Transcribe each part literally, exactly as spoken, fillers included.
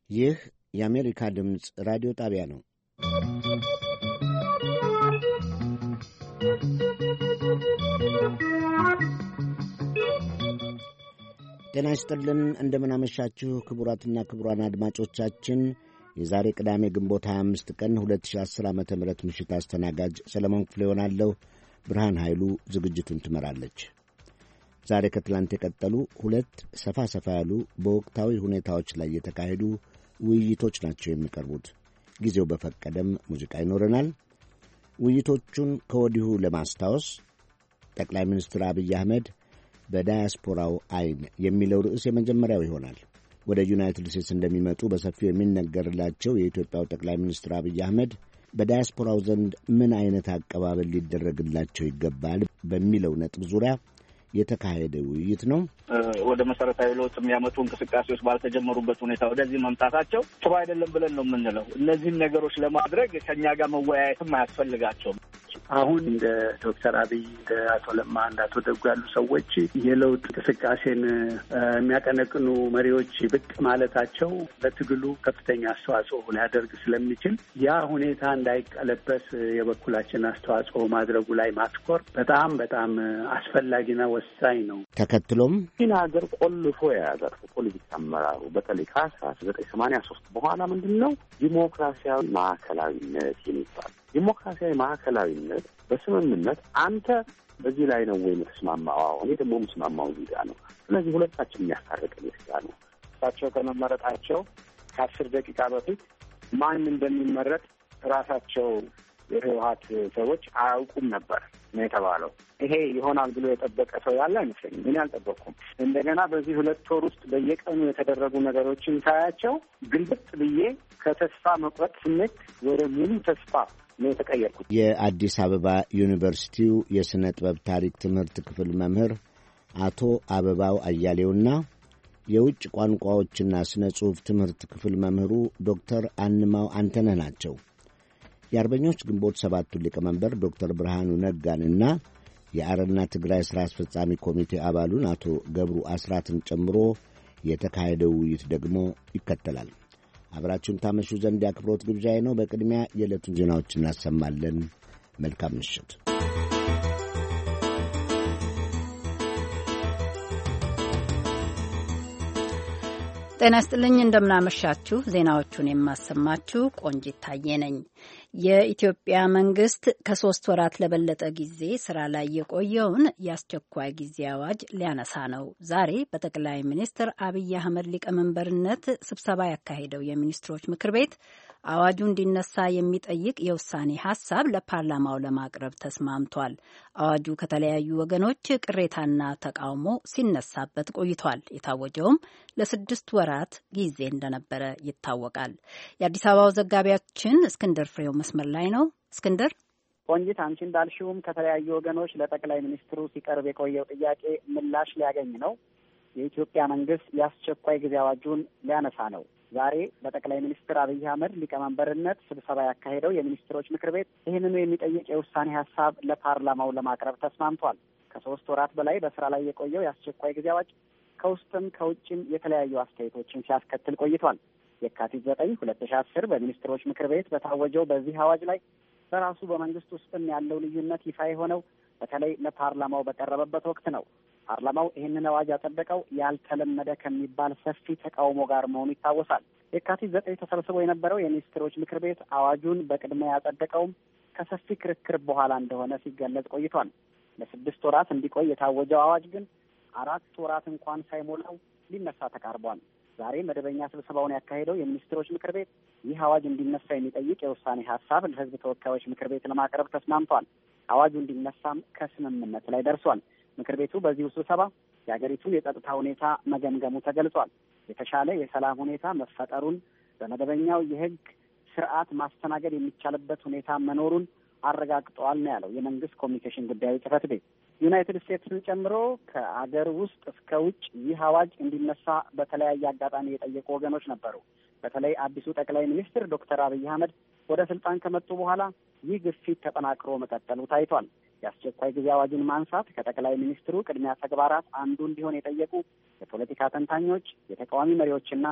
ይህ የአሜሪካ ድምፅ ራዲዮ ጣቢያ ነው። ጤና ይስጥልን፣ እንደምናመሻችሁ ክቡራትና ክቡራን አድማጮቻችን የዛሬ ቅዳሜ ግንቦት ሃያ አምስት ቀን ሁለት ሺህ አስር ዓመተ ምህረት ምሽት አስተናጋጅ ሰለሞን ክፍሌ ሆናለሁ። ብርሃን ኃይሉ ዝግጅቱን ትመራለች። ዛሬ ከትላንት የቀጠሉ ሁለት ሰፋ ሰፋ ያሉ በወቅታዊ ሁኔታዎች ላይ የተካሄዱ ውይይቶች ናቸው የሚቀርቡት። ጊዜው በፈቀደም ሙዚቃ ይኖረናል። ውይይቶቹን ከወዲሁ ለማስታወስ ጠቅላይ ሚኒስትር አብይ አህመድ በዳያስፖራው አይን የሚለው ርዕስ የመጀመሪያው ይሆናል። ወደ ዩናይትድ ስቴትስ እንደሚመጡ በሰፊው የሚነገርላቸው የኢትዮጵያው ጠቅላይ ሚኒስትር አብይ አህመድ በዳያስፖራው ዘንድ ምን አይነት አቀባበል ሊደረግላቸው ይገባል በሚለው ነጥብ ዙሪያ የተካሄደ ውይይት ነው። ወደ መሰረታዊ ለውጥ የሚያመጡ እንቅስቃሴዎች ባልተጀመሩበት ሁኔታ ወደዚህ መምጣታቸው ጥሩ አይደለም ብለን ነው የምንለው። እነዚህን ነገሮች ለማድረግ ከኛ ጋር መወያየትም አያስፈልጋቸውም። አሁን እንደ ዶክተር አብይ እንደ አቶ ለማ እንደ አቶ ደጉ ያሉ ሰዎች የለውጥ እንቅስቃሴን የሚያቀነቅኑ መሪዎች ብቅ ማለታቸው ለትግሉ ከፍተኛ አስተዋጽኦ ሊያደርግ ስለሚችል ያ ሁኔታ እንዳይቀለበስ የበኩላችን አስተዋጽኦ ማድረጉ ላይ ማትኮር በጣም በጣም አስፈላጊና ወሳኝ ነው። ተከትሎም ይህን ሀገር ቆልፎ የያዘው ፖለቲካ አመራሩ በተለይ ከአስራ ዘጠኝ ሰማንያ ሶስት በኋላ ምንድን ነው ዲሞክራሲያዊ ማዕከላዊነት የሚባል ዲሞክራሲያዊ ማዕከላዊነት በስምምነት አንተ በዚህ ላይ ነው ወይ የምትስማማው? እኔ ደግሞ የምስማማው እዚህ ጋር ነው። ስለዚህ ሁለታችን የሚያስታርቀን የት ጋር ነው? እሳቸው ከመመረጣቸው ከአስር ደቂቃ በፊት ማን እንደሚመረጥ ራሳቸው የህወሀት ሰዎች አያውቁም ነበር ነው የተባለው። ይሄ ይሆናል ብሎ የጠበቀ ሰው ያለ አይመስለኝም። እኔ አልጠበቅኩም። እንደገና በዚህ ሁለት ወር ውስጥ በየቀኑ የተደረጉ ነገሮችን ሳያቸው ግልብጥ ብዬ ከተስፋ መቁረጥ ስሜት ወደ ሙሉ ተስፋ ነው የተቀየርኩት። የአዲስ አበባ ዩኒቨርሲቲው የሥነ ጥበብ ታሪክ ትምህርት ክፍል መምህር አቶ አበባው አያሌውና የውጭ ቋንቋዎችና ስነ ጽሑፍ ትምህርት ክፍል መምህሩ ዶክተር አንማው አንተነህ ናቸው። የአርበኞች ግንቦት ሰባቱ ሊቀመንበር ዶክተር ብርሃኑ ነጋንና የአረና ትግራይ ሥራ አስፈጻሚ ኮሚቴ አባሉን አቶ ገብሩ አስራትን ጨምሮ የተካሄደው ውይይት ደግሞ ይከተላል። አብራችሁን ታመሹ ዘንድ የአክብሮት ግብዣዬ ነው። በቅድሚያ የዕለቱን ዜናዎች እናሰማለን። መልካም ምሽት። ጤና ይስጥልኝ፣ እንደምናመሻችሁ። ዜናዎቹን የማሰማችሁ ቆንጂት ታዬ ነኝ። የኢትዮጵያ መንግስት ከሶስት ወራት ለበለጠ ጊዜ ስራ ላይ የቆየውን የአስቸኳይ ጊዜ አዋጅ ሊያነሳ ነው። ዛሬ በጠቅላይ ሚኒስትር አብይ አህመድ ሊቀመንበርነት ስብሰባ ያካሄደው የሚኒስትሮች ምክር ቤት አዋጁ እንዲነሳ የሚጠይቅ የውሳኔ ሀሳብ ለፓርላማው ለማቅረብ ተስማምቷል። አዋጁ ከተለያዩ ወገኖች ቅሬታና ተቃውሞ ሲነሳበት ቆይቷል። የታወጀውም ለስድስት ወራት ጊዜ እንደነበረ ይታወቃል። የአዲስ አበባው ዘጋቢያችን እስክንድር ፍሬው መስመር ላይ ነው። እስክንድር። ቆንጂት፣ አንቺ እንዳልሽውም ከተለያዩ ወገኖች ለጠቅላይ ሚኒስትሩ ሲቀርብ የቆየው ጥያቄ ምላሽ ሊያገኝ ነው። የኢትዮጵያ መንግስት የአስቸኳይ ጊዜ አዋጁን ሊያነሳ ነው። ዛሬ በጠቅላይ ሚኒስትር አብይ አህመድ ሊቀመንበርነት ስብሰባ ያካሄደው የሚኒስትሮች ምክር ቤት ይህንኑ የሚጠይቅ የውሳኔ ሀሳብ ለፓርላማው ለማቅረብ ተስማምቷል። ከሶስት ወራት በላይ በስራ ላይ የቆየው የአስቸኳይ ጊዜ አዋጅ ከውስጥም ከውጭም የተለያዩ አስተያየቶችን ሲያስከትል ቆይቷል። የካቲት ዘጠኝ ሁለት ሺህ አስር በሚኒስትሮች ምክር ቤት በታወጀው በዚህ አዋጅ ላይ በራሱ በመንግስት ውስጥም ያለው ልዩነት ይፋ የሆነው በተለይ ለፓርላማው በቀረበበት ወቅት ነው። ፓርላማው ይህንን አዋጅ ያጸደቀው ያልተለመደ ከሚባል ሰፊ ተቃውሞ ጋር መሆኑ ይታወሳል። የካቲት ዘጠኝ ተሰብስቦ የነበረው የሚኒስትሮች ምክር ቤት አዋጁን በቅድሚያ ያጸደቀውም ከሰፊ ክርክር በኋላ እንደሆነ ሲገለጽ ቆይቷል። ለስድስት ወራት እንዲቆይ የታወጀው አዋጅ ግን አራት ወራት እንኳን ሳይሞላው ሊነሳ ተቃርቧል። ዛሬ መደበኛ ስብሰባውን ያካሄደው የሚኒስትሮች ምክር ቤት ይህ አዋጅ እንዲነሳ የሚጠይቅ የውሳኔ ሀሳብ ለሕዝብ ተወካዮች ምክር ቤት ለማቅረብ ተስማምቷል። አዋጁ እንዲነሳም ከስምምነት ላይ ደርሷል። ምክር ቤቱ በዚሁ ስብሰባ የሀገሪቱን የጸጥታ ሁኔታ መገምገሙ ተገልጿል። የተሻለ የሰላም ሁኔታ መፈጠሩን፣ በመደበኛው የህግ ስርዓት ማስተናገድ የሚቻልበት ሁኔታ መኖሩን አረጋግጠዋል ነው ያለው የመንግስት ኮሚኒኬሽን ጉዳዮች ጽህፈት ቤት። ዩናይትድ ስቴትስን ጨምሮ ከአገር ውስጥ እስከ ውጭ ይህ አዋጅ እንዲነሳ በተለያየ አጋጣሚ የጠየቁ ወገኖች ነበሩ። በተለይ አዲሱ ጠቅላይ ሚኒስትር ዶክተር አብይ አህመድ ወደ ስልጣን ከመጡ በኋላ ይህ ግፊት ተጠናክሮ መቀጠሉ ታይቷል። የአስቸኳይ ጊዜ አዋጅን ማንሳት ከጠቅላይ ሚኒስትሩ ቅድሚያ ተግባራት አንዱ እንዲሆን የጠየቁ የፖለቲካ ተንታኞች፣ የተቃዋሚ መሪዎችና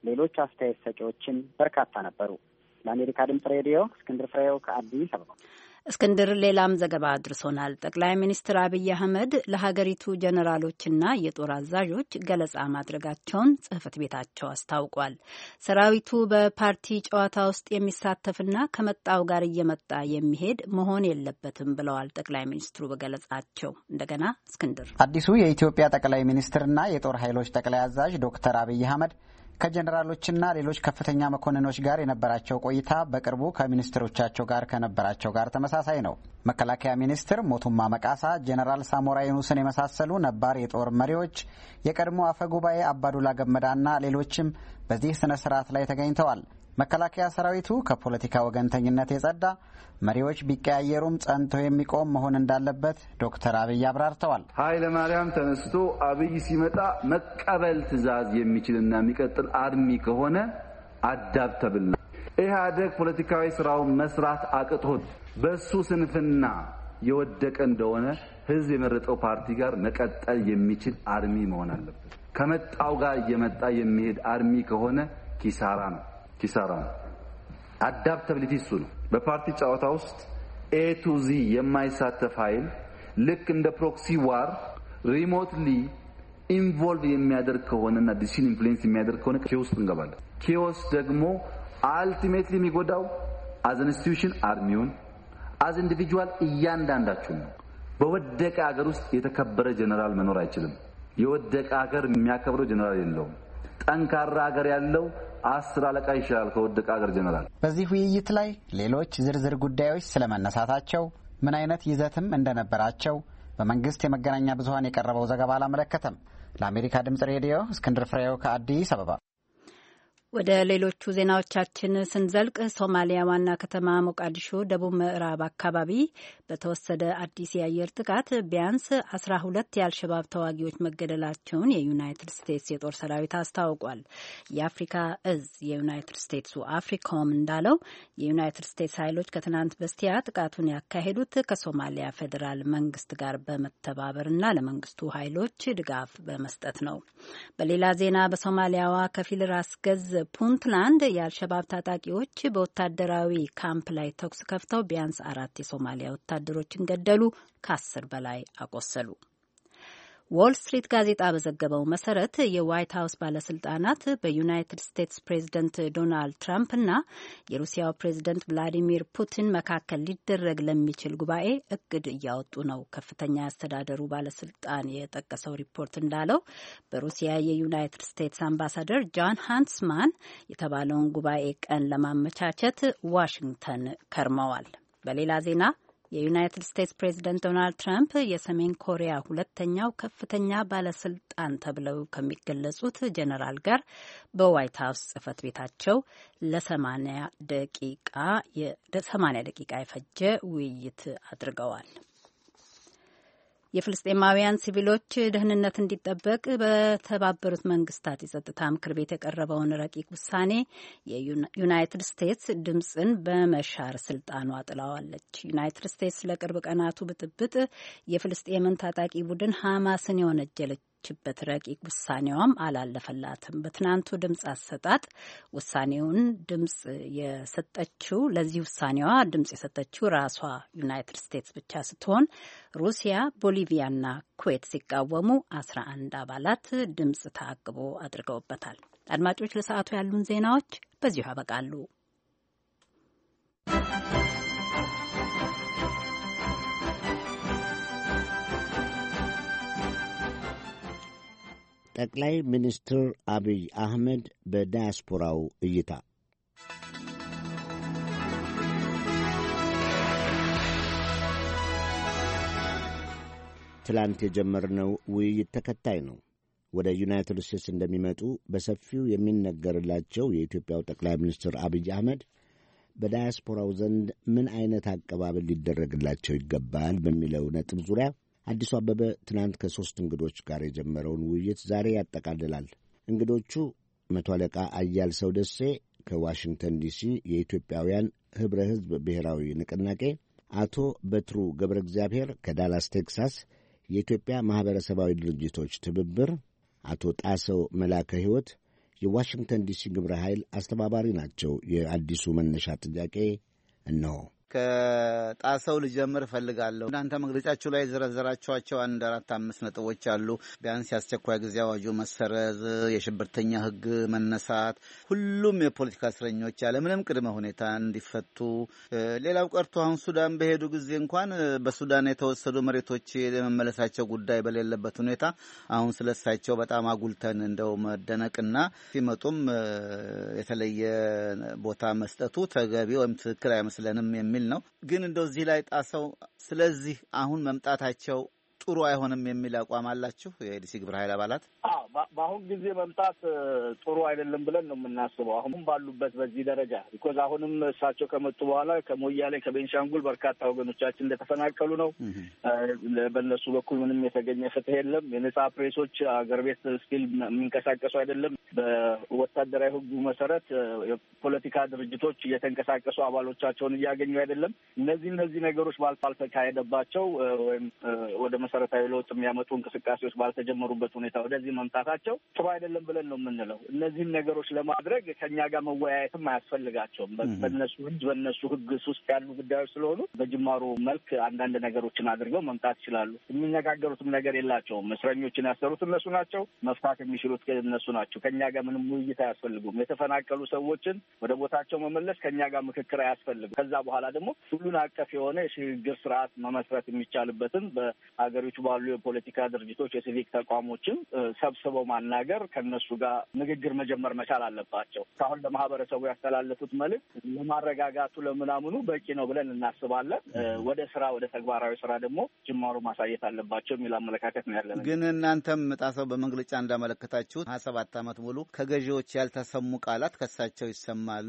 ሌሎች አስተያየት ሰጪዎችም በርካታ ነበሩ። ለአሜሪካ ድምጽ ሬዲዮ እስክንድር ፍሬው ከአዲስ አበባ። እስክንድር ሌላም ዘገባ አድርሶናል። ጠቅላይ ሚኒስትር አብይ አህመድ ለሀገሪቱ ጀኔራሎችና የጦር አዛዦች ገለጻ ማድረጋቸውን ጽህፈት ቤታቸው አስታውቋል። ሰራዊቱ በፓርቲ ጨዋታ ውስጥ የሚሳተፍና ከመጣው ጋር እየመጣ የሚሄድ መሆን የለበትም ብለዋል ጠቅላይ ሚኒስትሩ በገለጻቸው። እንደገና እስክንድር። አዲሱ የኢትዮጵያ ጠቅላይ ሚኒስትርና የጦር ኃይሎች ጠቅላይ አዛዥ ዶክተር አብይ አህመድ ከጀነራሎችና ሌሎች ከፍተኛ መኮንኖች ጋር የነበራቸው ቆይታ በቅርቡ ከሚኒስትሮቻቸው ጋር ከነበራቸው ጋር ተመሳሳይ ነው። መከላከያ ሚኒስትር ሞቱማ መቃሳ፣ ጀነራል ሳሞራ ዩኑስን የመሳሰሉ ነባር የጦር መሪዎች፣ የቀድሞ አፈ ጉባኤ አባዱላ ገመዳና ሌሎችም በዚህ ስነ ስርዓት ላይ ተገኝተዋል። መከላከያ ሰራዊቱ ከፖለቲካ ወገንተኝነት የጸዳ መሪዎች ቢቀያየሩም ጸንቶ የሚቆም መሆን እንዳለበት ዶክተር አብይ አብራርተዋል። ኃይለ ማርያም ተነስቶ አብይ ሲመጣ መቀበል ትዕዛዝ የሚችልና የሚቀጥል አርሚ ከሆነ አዳፕተብል ነው። ኢህአዴግ ፖለቲካዊ ስራውን መስራት አቅቶት በሱ ስንፍና የወደቀ እንደሆነ ህዝብ የመረጠው ፓርቲ ጋር መቀጠል የሚችል አርሚ መሆን አለበት። ከመጣው ጋር እየመጣ የሚሄድ አርሚ ከሆነ ኪሳራ ነው ኪሳራ ነው። አዳፕታቢሊቲ እሱ ነው። በፓርቲ ጨዋታ ውስጥ ኤ ቱ ዚ የማይሳተፍ ኃይል ልክ እንደ ፕሮክሲ ዋር ሪሞትሊ ኢንቮልቭ የሚያደርግ ከሆነና ዲሲሽን ኢንፍሉዌንስ የሚያደርግ ከሆነ ኬዎስ እንገባለን። ኬዎስ ደግሞ አልቲሜትሊ የሚጎዳው አዝ ኢንስቲትዩሽን አርሚውን፣ አዝ ኢንዲቪጁዋል እያንዳንዳችሁን ነው። በወደቀ ሀገር ውስጥ የተከበረ ጀነራል መኖር አይችልም። የወደቀ ሀገር የሚያከብረው ጀነራል የለውም። ጠንካራ ሀገር ያለው አስር አለቃ ይሻላል ከወደቀ ሀገር ጀነራል። በዚህ ውይይት ላይ ሌሎች ዝርዝር ጉዳዮች ስለመነሳታቸው ምን አይነት ይዘትም እንደነበራቸው በመንግስት የመገናኛ ብዙኃን የቀረበው ዘገባ አላመለከተም። ለአሜሪካ ድምጽ ሬዲዮ እስክንድር ፍሬው ከአዲስ አበባ። ወደ ሌሎቹ ዜናዎቻችን ስንዘልቅ ሶማሊያ ዋና ከተማ ሞቃዲሾ ደቡብ ምዕራብ አካባቢ በተወሰደ አዲስ የአየር ጥቃት ቢያንስ አስራ ሁለት የአልሸባብ ተዋጊዎች መገደላቸውን የዩናይትድ ስቴትስ የጦር ሰራዊት አስታውቋል። የአፍሪካ እዝ የዩናይትድ ስቴትሱ አፍሪኮም እንዳለው የዩናይትድ ስቴትስ ኃይሎች ከትናንት በስቲያ ጥቃቱን ያካሄዱት ከሶማሊያ ፌዴራል መንግስት ጋር በመተባበርና ለመንግስቱ ኃይሎች ድጋፍ በመስጠት ነው። በሌላ ዜና በሶማሊያዋ ከፊል ራስ ገዝ ፑንትላንድ የአልሸባብ ታጣቂዎች በወታደራዊ ካምፕ ላይ ተኩስ ከፍተው ቢያንስ አራት የሶማሊያ ወታደሮችን ገደሉ፣ ከአስር በላይ አቆሰሉ። ዎል ስትሪት ጋዜጣ በዘገበው መሰረት የዋይት ሀውስ ባለስልጣናት በዩናይትድ ስቴትስ ፕሬዝደንት ዶናልድ ትራምፕ እና የሩሲያው ፕሬዝደንት ቭላዲሚር ፑቲን መካከል ሊደረግ ለሚችል ጉባኤ እቅድ እያወጡ ነው። ከፍተኛ ያስተዳደሩ ባለስልጣን የጠቀሰው ሪፖርት እንዳለው በሩሲያ የዩናይትድ ስቴትስ አምባሳደር ጆን ሃንስማን የተባለውን ጉባኤ ቀን ለማመቻቸት ዋሽንግተን ከርመዋል። በሌላ ዜና የዩናይትድ ስቴትስ ፕሬዝደንት ዶናልድ ትራምፕ የሰሜን ኮሪያ ሁለተኛው ከፍተኛ ባለስልጣን ተብለው ከሚገለጹት ጀነራል ጋር በዋይት ሀውስ ጽህፈት ቤታቸው ለሰማንያ ደቂቃ የሰማንያ ደቂቃ የፈጀ ውይይት አድርገዋል። የፍልስጤማውያን ሲቪሎች ደህንነት እንዲጠበቅ በተባበሩት መንግስታት የጸጥታ ምክር ቤት የቀረበውን ረቂቅ ውሳኔ የዩናይትድ ስቴትስ ድምፅን በመሻር ስልጣኗ ጥላዋለች። ዩናይትድ ስቴትስ ለቅርብ ቀናቱ ብጥብጥ የፍልስጤምን ታጣቂ ቡድን ሐማስን የወነጀለች በት ረቂቅ ውሳኔዋም አላለፈላትም። በትናንቱ ድምፅ አሰጣጥ ውሳኔውን ድምፅ የሰጠችው ለዚህ ውሳኔዋ ድምፅ የሰጠችው ራሷ ዩናይትድ ስቴትስ ብቻ ስትሆን ሩሲያ፣ ቦሊቪያና ኩዌት ሲቃወሙ አስራ አንድ አባላት ድምፅ ተአቅቦ አድርገውበታል። አድማጮች፣ ለሰዓቱ ያሉን ዜናዎች በዚሁ ያበቃሉ። ጠቅላይ ሚኒስትር አብይ አህመድ በዳያስፖራው እይታ። ትላንት የጀመርነው ውይይት ተከታይ ነው። ወደ ዩናይትድ ስቴትስ እንደሚመጡ በሰፊው የሚነገርላቸው የኢትዮጵያው ጠቅላይ ሚኒስትር አብይ አህመድ በዳያስፖራው ዘንድ ምን አይነት አቀባበል ሊደረግላቸው ይገባል በሚለው ነጥብ ዙሪያ አዲሱ አበበ ትናንት ከሦስት እንግዶች ጋር የጀመረውን ውይይት ዛሬ ያጠቃልላል። እንግዶቹ መቶ አለቃ አያል ሰው ደሴ ከዋሽንግተን ዲሲ የኢትዮጵያውያን ኅብረ ሕዝብ ብሔራዊ ንቅናቄ፣ አቶ በትሩ ገብረ እግዚአብሔር ከዳላስ ቴክሳስ የኢትዮጵያ ማኅበረሰባዊ ድርጅቶች ትብብር፣ አቶ ጣሰው መላከ ሕይወት የዋሽንግተን ዲሲ ግብረ ኃይል አስተባባሪ ናቸው። የአዲሱ መነሻ ጥያቄ እነሆ። ከጣሰው ልጀምር እፈልጋለሁ። እናንተ መግለጫችሁ ላይ ዘረዘራችኋቸው አንድ አራት አምስት ነጥቦች አሉ። ቢያንስ የአስቸኳይ ጊዜ አዋጁ መሰረዝ፣ የሽብርተኛ ሕግ መነሳት፣ ሁሉም የፖለቲካ እስረኞች ያለምንም ቅድመ ሁኔታ እንዲፈቱ፣ ሌላው ቀርቶ አሁን ሱዳን በሄዱ ጊዜ እንኳን በሱዳን የተወሰዱ መሬቶች የመመለሳቸው ጉዳይ በሌለበት ሁኔታ አሁን ስለሳቸው በጣም አጉልተን እንደው መደነቅና ሲመጡም የተለየ ቦታ መስጠቱ ተገቢ ወይም ትክክል አይመስለንም የሚል ነው። ግን እንደው እዚህ ላይ ጣሰው ስለዚህ አሁን መምጣታቸው ጥሩ አይሆንም የሚል አቋም አላችሁ የዲሲ ግብረ ኃይል አባላት? አዎ፣ በአሁን ጊዜ መምጣት ጥሩ አይደለም ብለን ነው የምናስበው። አሁን ባሉበት በዚህ ደረጃ ቢኮዝ አሁንም እሳቸው ከመጡ በኋላ ከሞያሌ ከቤንሻንጉል በርካታ ወገኖቻችን እንደተፈናቀሉ ነው። በእነሱ በኩል ምንም የተገኘ ፍትህ የለም። የነጻ ፕሬሶች አገር ቤት ስቲል የሚንቀሳቀሱ አይደለም። በወታደራዊ ሕጉ መሰረት የፖለቲካ ድርጅቶች እየተንቀሳቀሱ አባሎቻቸውን እያገኙ አይደለም። እነዚህ እነዚህ ነገሮች ባልተካሄደባቸው ወይም ወደ መሰረታዊ ለውጥ የሚያመጡ እንቅስቃሴዎች ባልተጀመሩበት ሁኔታ ወደዚህ መምጣታቸው ጥሩ አይደለም ብለን ነው የምንለው። እነዚህን ነገሮች ለማድረግ ከኛ ጋር መወያየትም አያስፈልጋቸውም። በእነሱ ህግ በእነሱ ህግ ውስጥ ያሉ ጉዳዮች ስለሆኑ በጅማሩ መልክ አንዳንድ ነገሮችን አድርገው መምጣት ይችላሉ። የሚነጋገሩትም ነገር የላቸውም። እስረኞችን ያሰሩት እነሱ ናቸው። መፍታት የሚችሉት እነሱ ናቸው። ከኛ ጋር ምንም ውይይት አያስፈልጉም። የተፈናቀሉ ሰዎችን ወደ ቦታቸው መመለስ ከኛ ጋር ምክክር አያስፈልግም። ከዛ በኋላ ደግሞ ሁሉን አቀፍ የሆነ የሽግግር ስርዓት መመስረት የሚቻልበትን ሀገሪቱ ባሉ የፖለቲካ ድርጅቶች የሲቪክ ተቋሞችን ሰብስበው ማናገር ከነሱ ጋር ንግግር መጀመር መቻል አለባቸው። ካሁን ለማህበረሰቡ ያስተላለፉት መልዕክት ለማረጋጋቱ ለምናምኑ በቂ ነው ብለን እናስባለን። ወደ ስራ ወደ ተግባራዊ ስራ ደግሞ ጅማሩ ማሳየት አለባቸው የሚል አመለካከት ነው ያለን። ግን እናንተም ጣሰው በመግለጫ እንዳመለከታችሁት ሀያ ሰባት ዓመት ሙሉ ከገዢዎች ያልተሰሙ ቃላት ከሳቸው ይሰማሉ።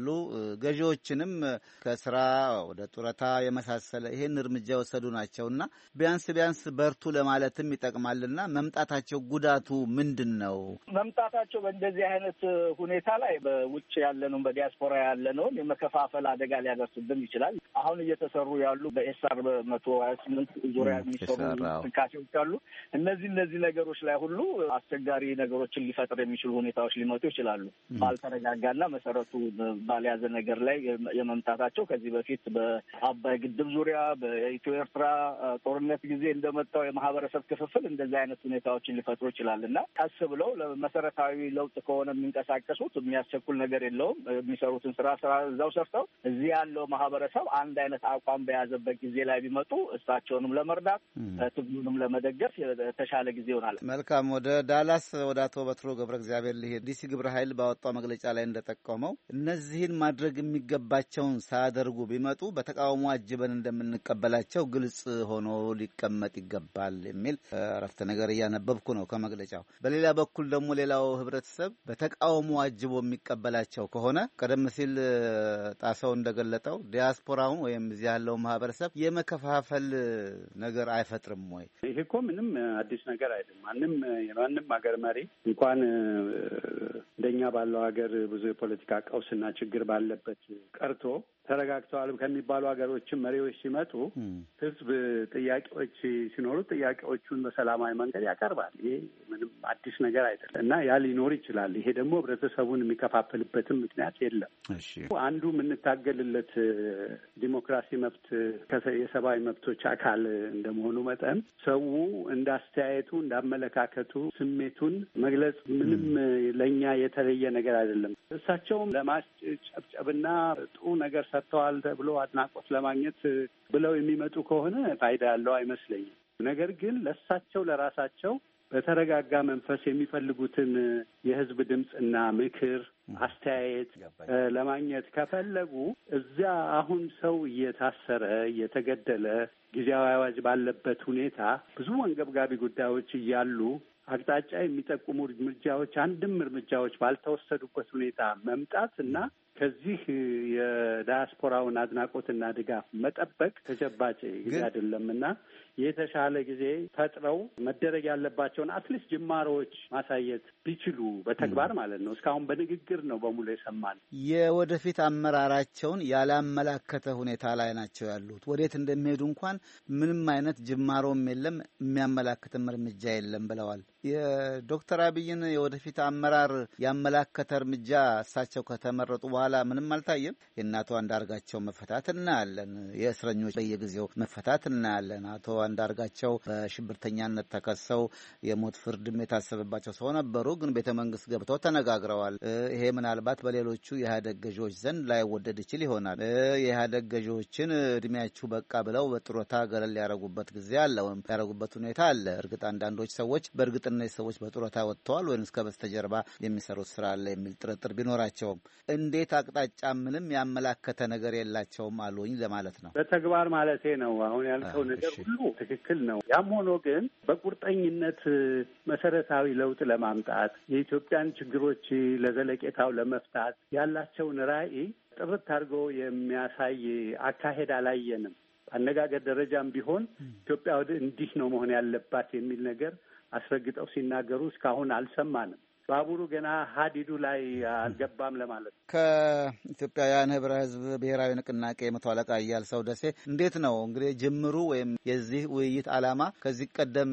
ገዢዎችንም ከስራ ወደ ጡረታ የመሳሰለ ይሄን እርምጃ የወሰዱ ናቸውና ቢያንስ ቢያንስ በርቱ ለማለትም ይጠቅማልና መምጣታቸው ጉዳቱ ምንድን ነው? መምጣታቸው በእንደዚህ አይነት ሁኔታ ላይ በውጭ ያለነው በዲያስፖራ ያለነው የመከፋፈል አደጋ ሊያደርስብን ይችላል። አሁን እየተሰሩ ያሉ በኤስአር በመቶ ሀያ ስምንት ዙሪያ የሚሰሩ እንቅስቃሴዎች አሉ። እነዚህ እነዚህ ነገሮች ላይ ሁሉ አስቸጋሪ ነገሮችን ሊፈጥር የሚችሉ ሁኔታዎች ሊመጡ ይችላሉ። ባልተረጋጋና መሰረቱ ባልያዘ ነገር ላይ የመምጣታቸው ከዚህ በፊት በአባይ ግድብ ዙሪያ በኢትዮ ኤርትራ ጦርነት ጊዜ እንደመጣው የማህበረሰብ ክፍፍል እንደዚህ አይነት ሁኔታዎችን ሊፈጥሩ ይችላል እና ቀስ ብለው ለመሰረታዊ ለውጥ ከሆነ የሚንቀሳቀሱት የሚያስቸኩል ነገር የለውም። የሚሰሩትን ስራ ስራ እዛው ሰርተው እዚህ ያለው ማህበረሰብ አንድ አይነት አቋም በያዘበት ጊዜ ላይ ቢመጡ እሳቸውንም ለመርዳት ትግሉንም ለመደገፍ የተሻለ ጊዜ ይሆናል። መልካም። ወደ ዳላስ ወደ አቶ በትሮ ገብረ እግዚአብሔር ልሄድ። ዲሲ ግብረ ኃይል ባወጣው መግለጫ ላይ እንደጠቆመው እነዚህን ማድረግ የሚገባቸውን ሳያደርጉ ቢመጡ በተቃውሞ አጅበን እንደምንቀበላቸው ግልጽ ሆኖ ሊቀመጥ ይገባል የሚል አረፍተ ነገር እያነበብኩ ነው ከመግለጫው። በሌላ በኩል ደግሞ ሌላው ህብረተሰብ በተቃውሞ አጅቦ የሚቀበላቸው ከሆነ ቀደም ሲል ጣሰው እንደገለጠው ዲያስፖራውን ወይም እዚህ ያለው ማህበረሰብ የመከፋፈል ነገር አይፈጥርም ወይ? ይሄ እኮ ምንም አዲስ ነገር አይደለም። ማንም የማንም ሀገር መሪ እንኳን እንደኛ ባለው ሀገር ብዙ የፖለቲካ ቀውስና ችግር ባለበት ቀርቶ ተረጋግተዋል ከሚባሉ ሀገሮችም መሪዎች ሲመጡ ህዝብ ጥያቄዎች ሲኖሩ ጥያቄዎቹን በሰላማዊ መንገድ ያቀርባል። ይሄ ምንም አዲስ ነገር አይደለም እና ያ ሊኖር ይችላል። ይሄ ደግሞ ህብረተሰቡን የሚከፋፍልበትም ምክንያት የለም። እሺ፣ አንዱ የምንታገልለት ዲሞክራሲ መብት የሰብአዊ መብቶች አካል እንደመሆኑ መጠን ሰው እንዳስተያየቱ እንዳመለካከቱ ስሜቱን መግለጽ ምንም ለእኛ የተለየ ነገር አይደለም። እሳቸውም ለማስጨብጨብና ጥሩ ነገር ሰጥተዋል ተብሎ አድናቆት ለማግኘት ብለው የሚመጡ ከሆነ ፋይዳ ያለው አይመስለኝም። ነገር ግን ለእሳቸው ለራሳቸው በተረጋጋ መንፈስ የሚፈልጉትን የህዝብ ድምፅና ምክር፣ አስተያየት ለማግኘት ከፈለጉ እዚያ አሁን ሰው እየታሰረ እየተገደለ ጊዜያዊ አዋጅ ባለበት ሁኔታ ብዙ አንገብጋቢ ጉዳዮች እያሉ አቅጣጫ የሚጠቁሙ እርምጃዎች አንድም እርምጃዎች ባልተወሰዱበት ሁኔታ መምጣት እና ከዚህ የዳያስፖራውን አድናቆትና ድጋፍ መጠበቅ ተጨባጭ ጊዜ አይደለምና የተሻለ ጊዜ ፈጥረው መደረግ ያለባቸውን አትሊስት ጅማሮዎች ማሳየት ቢችሉ በተግባር ማለት ነው። እስካሁን በንግግር ነው በሙሉ የሰማን። የወደፊት አመራራቸውን ያላመላከተ ሁኔታ ላይ ናቸው ያሉት። ወዴት እንደሚሄዱ እንኳን ምንም አይነት ጅማሮም የለም፣ የሚያመላክትም እርምጃ የለም ብለዋል። የዶክተር አብይን የወደፊት አመራር ያመላከተ እርምጃ እሳቸው ከተመረጡ በኋላ ምንም አልታየም። የእናቶ አንዳርጋቸው መፈታት እናያለን። የእስረኞች በየጊዜው መፈታት እናያለን። አቶ አንዳርጋቸው በሽብርተኛነት ተከሰው የሞት ፍርድም የታሰበባቸው ሰው ነበሩ፣ ግን ቤተ መንግስት ገብተው ተነጋግረዋል። ይሄ ምናልባት በሌሎቹ የኢህአደግ ገዢዎች ዘንድ ላይወደድ ይችል ይሆናል። የኢህአደግ ገዢዎችን እድሜያችሁ በቃ ብለው በጥሮታ ገለል ያደረጉበት ጊዜ አለ፣ ወይም ያደረጉበት ሁኔታ አለ። እርግጥ አንዳንዶች ሰዎች በእርግጥ እነዚህ ሰዎች በጥሮታ ወጥተዋል ወይም እስከ በስተጀርባ የሚሰሩት ስራ አለ የሚል ጥርጥር ቢኖራቸውም እንዴት አቅጣጫ ምንም ያመላከተ ነገር የላቸውም አሉኝ ለማለት ነው። በተግባር ማለቴ ነው። አሁን ያልከው ነገር ሁሉ ትክክል ነው። ያም ሆኖ ግን በቁርጠኝነት መሰረታዊ ለውጥ ለማምጣት የኢትዮጵያን ችግሮች ለዘለቄታው ለመፍታት ያላቸውን ራዕይ ጥርት አድርጎ የሚያሳይ አካሄድ አላየንም። አነጋገር ደረጃም ቢሆን ኢትዮጵያ ወደ እንዲህ ነው መሆን ያለባት የሚል ነገር አስረግጠው ሲናገሩ እስካሁን አልሰማንም። ባቡሩ ገና ሀዲዱ ላይ አልገባም ለማለት ነው። ከኢትዮጵያውያን ህብረ ህዝብ ብሔራዊ ንቅናቄ መቶ አለቃ እያልሰው ደሴ እንዴት ነው እንግዲህ ጅምሩ ወይም የዚህ ውይይት ዓላማ ከዚህ ቀደም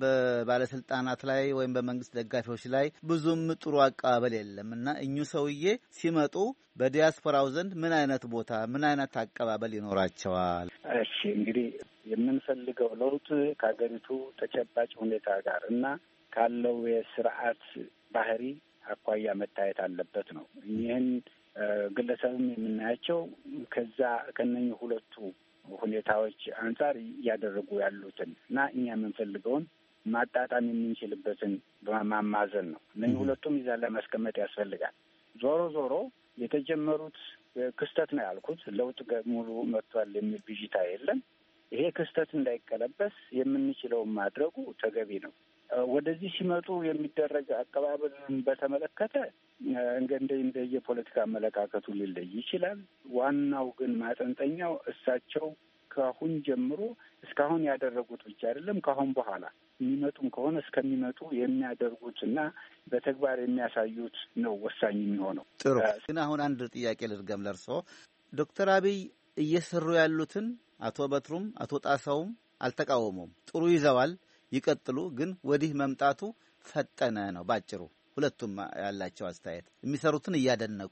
በባለስልጣናት ላይ ወይም በመንግስት ደጋፊዎች ላይ ብዙም ጥሩ አቀባበል የለም እና እኙ ሰውዬ ሲመጡ በዲያስፖራው ዘንድ ምን አይነት ቦታ ምን አይነት አቀባበል ይኖራቸዋል? እሺ እንግዲህ የምንፈልገው ለውጥ ከሀገሪቱ ተጨባጭ ሁኔታ ጋር እና ካለው የስርዓት ባህሪ አኳያ መታየት አለበት ነው። ይህን ግለሰብም የምናያቸው ከዛ ከነኚህ ሁለቱ ሁኔታዎች አንጻር እያደረጉ ያሉትን እና እኛ የምንፈልገውን ማጣጣም የምንችልበትን በማማዘን ነው። እነኚህ ሁለቱም ይዛ ለማስቀመጥ ያስፈልጋል። ዞሮ ዞሮ የተጀመሩት ክስተት ነው ያልኩት። ለውጥ ሙሉ መጥቷል የሚል ብዥታ የለም። ይሄ ክስተት እንዳይቀለበስ የምንችለውን ማድረጉ ተገቢ ነው። ወደዚህ ሲመጡ የሚደረግ አቀባበልን በተመለከተ እንደ እንደ የፖለቲካ አመለካከቱ ሊለይ ይችላል። ዋናው ግን ማጠንጠኛው እሳቸው ከአሁን ጀምሮ እስካሁን ያደረጉት ብቻ አይደለም፣ ከአሁን በኋላ የሚመጡም ከሆነ እስከሚመጡ የሚያደርጉት እና በተግባር የሚያሳዩት ነው ወሳኝ የሚሆነው። ጥሩ። ግን አሁን አንድ ጥያቄ ልድገም ለእርስዎ። ዶክተር አብይ እየሰሩ ያሉትን አቶ በትሩም አቶ ጣሰውም አልተቃወሙም። ጥሩ ይዘዋል፣ ይቀጥሉ። ግን ወዲህ መምጣቱ ፈጠነ ነው ባጭሩ። ሁለቱም ያላቸው አስተያየት የሚሰሩትን እያደነቁ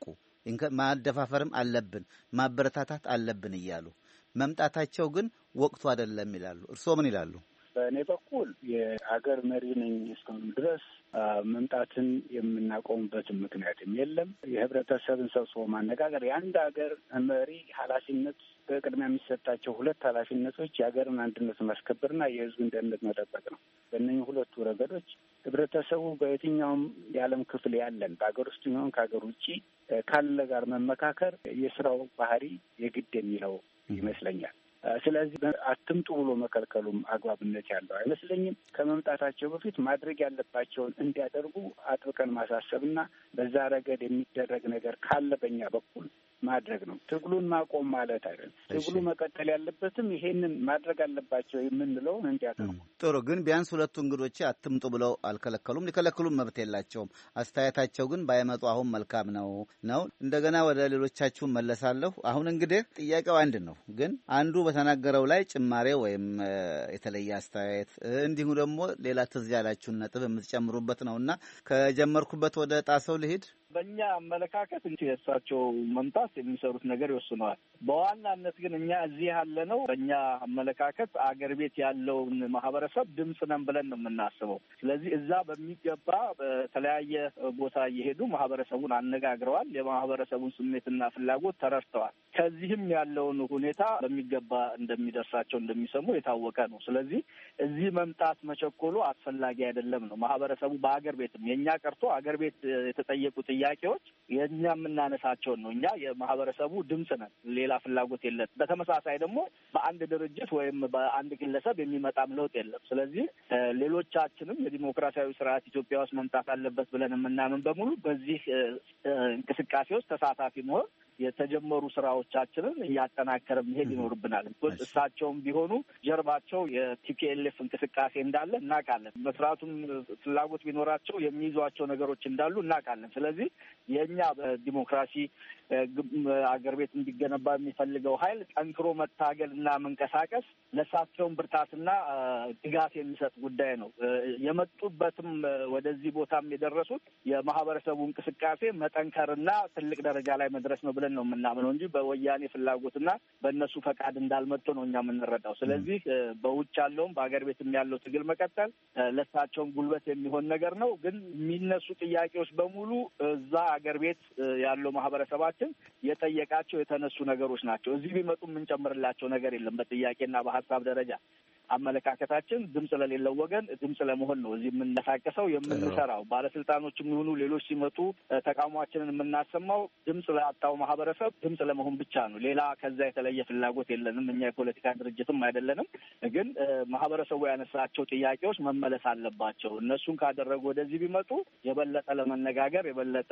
ማደፋፈርም አለብን ማበረታታት አለብን እያሉ መምጣታቸው ግን ወቅቱ አይደለም ይላሉ። እርስዎ ምን ይላሉ? በእኔ በኩል የአገር መሪ ነኝ እስካሁን ድረስ መምጣትን የምናቆምበትን ምክንያትም የለም። የህብረተሰብን ሰብስቦ ማነጋገር የአንድ ሀገር መሪ ኃላፊነት በቅድሚያ የሚሰጣቸው ሁለት ኃላፊነቶች የሀገርን አንድነት ማስከበርና የህዝብን ደህንነት መጠበቅ ነው። በእነኝህ ሁለቱ ረገዶች ህብረተሰቡ በየትኛውም የዓለም ክፍል ያለን በሀገር ውስጥ የሚሆን ከሀገር ውጭ ካለ ጋር መመካከር የስራው ባህሪ የግድ የሚለው ይመስለኛል። ስለዚህ አትምጡ ብሎ መከልከሉም አግባብነት ያለው አይመስለኝም። ከመምጣታቸው በፊት ማድረግ ያለባቸውን እንዲያደርጉ አጥብቀን ማሳሰብና በዛ ረገድ የሚደረግ ነገር ካለ በእኛ በኩል ማድረግ ነው። ትግሉን ማቆም ማለት አይደለም። ትግሉ መቀጠል ያለበትም ይሄንን ማድረግ አለባቸው የምንለውን እንዲያደርጉ። ጥሩ። ግን ቢያንስ ሁለቱ እንግዶች አትምጡ ብለው አልከለከሉም። ሊከለክሉም መብት የላቸውም። አስተያየታቸው ግን ባይመጡ አሁን መልካም ነው ነው። እንደገና ወደ ሌሎቻችሁ መለሳለሁ። አሁን እንግዲህ ጥያቄው አንድ ነው፣ ግን አንዱ በተናገረው ላይ ጭማሬ ወይም የተለየ አስተያየት እንዲሁ ደግሞ ሌላ ትዝ ያላችሁን ነጥብ የምትጨምሩበት ነውና ከጀመርኩበት ወደ ጣሰው ልሂድ። በእኛ አመለካከት እንጂ የእሳቸው መምጣት የሚሰሩት ነገር ይወስነዋል። በዋናነት ግን እኛ እዚህ ያለነው በእኛ አመለካከት አገር ቤት ያለውን ማህበረሰብ ድምፅ ነን ብለን ነው የምናስበው። ስለዚህ እዛ በሚገባ በተለያየ ቦታ እየሄዱ ማህበረሰቡን አነጋግረዋል። የማህበረሰቡን ስሜትና ፍላጎት ተረድተዋል። ከዚህም ያለውን ሁኔታ በሚገባ እንደሚደርሳቸው እንደሚሰሙ የታወቀ ነው። ስለዚህ እዚህ መምጣት መቸኮሉ አስፈላጊ አይደለም ነው። ማህበረሰቡ በአገር ቤትም የእኛ ቀርቶ አገር ቤት የተጠየቁ ጥያቄዎች የእኛ የምናነሳቸውን ነው። እኛ የማህበረሰቡ ድምፅ ነን፣ ሌላ ፍላጎት የለን። በተመሳሳይ ደግሞ በአንድ ድርጅት ወይም በአንድ ግለሰብ የሚመጣም ለውጥ የለም። ስለዚህ ሌሎቻችንም የዲሞክራሲያዊ ስርዓት ኢትዮጵያ ውስጥ መምጣት አለበት ብለን የምናምን በሙሉ በዚህ እንቅስቃሴ ውስጥ ተሳታፊ መሆን የተጀመሩ ስራዎቻችንን እያጠናከረ መሄድ ይኖርብናል። እሳቸውም ቢሆኑ ጀርባቸው የቲፒኤልኤፍ እንቅስቃሴ እንዳለ እናውቃለን። መስራቱም ፍላጎት ቢኖራቸው የሚይዟቸው ነገሮች እንዳሉ እናውቃለን። ስለዚህ የእኛ በዲሞክራሲ አገር ቤት እንዲገነባ የሚፈልገው ኃይል ጠንክሮ መታገል እና መንቀሳቀስ ለእሳቸውን ብርታትና ድጋፍ የሚሰጥ ጉዳይ ነው። የመጡበትም ወደዚህ ቦታም የደረሱት የማህበረሰቡ እንቅስቃሴ መጠንከርና ትልቅ ደረጃ ላይ መድረስ ነው ብለን ነው የምናምነው እንጂ በወያኔ ፍላጎትና በእነሱ ፈቃድ እንዳልመጡ ነው እኛ የምንረዳው። ስለዚህ በውጭ ያለውም በአገር ቤትም ያለው ትግል መቀጠል ለእሳቸውን ጉልበት የሚሆን ነገር ነው። ግን የሚነሱ ጥያቄዎች በሙሉ እዛ አገር ቤት ያለው ማህበረሰባችን የጠየቃቸው የተነሱ ነገሮች ናቸው። እዚህ ቢመጡ የምንጨምርላቸው ነገር የለም። በጥያቄና በሀሳብ ደረጃ አመለካከታችን ድምጽ ለሌለው ወገን ድምጽ ለመሆን ነው እዚህ የምንንቀሳቀሰው የምንሰራው። ባለስልጣኖችም ይሁኑ ሌሎች ሲመጡ ተቃውሟችንን የምናሰማው ድምጽ ላጣው ማህበረሰብ ድምጽ ለመሆን ብቻ ነው። ሌላ ከዛ የተለየ ፍላጎት የለንም። እኛ የፖለቲካ ድርጅትም አይደለንም። ግን ማህበረሰቡ ያነሳቸው ጥያቄዎች መመለስ አለባቸው። እነሱን ካደረጉ ወደዚህ ቢመጡ የበለጠ ለመነጋገር የበለጠ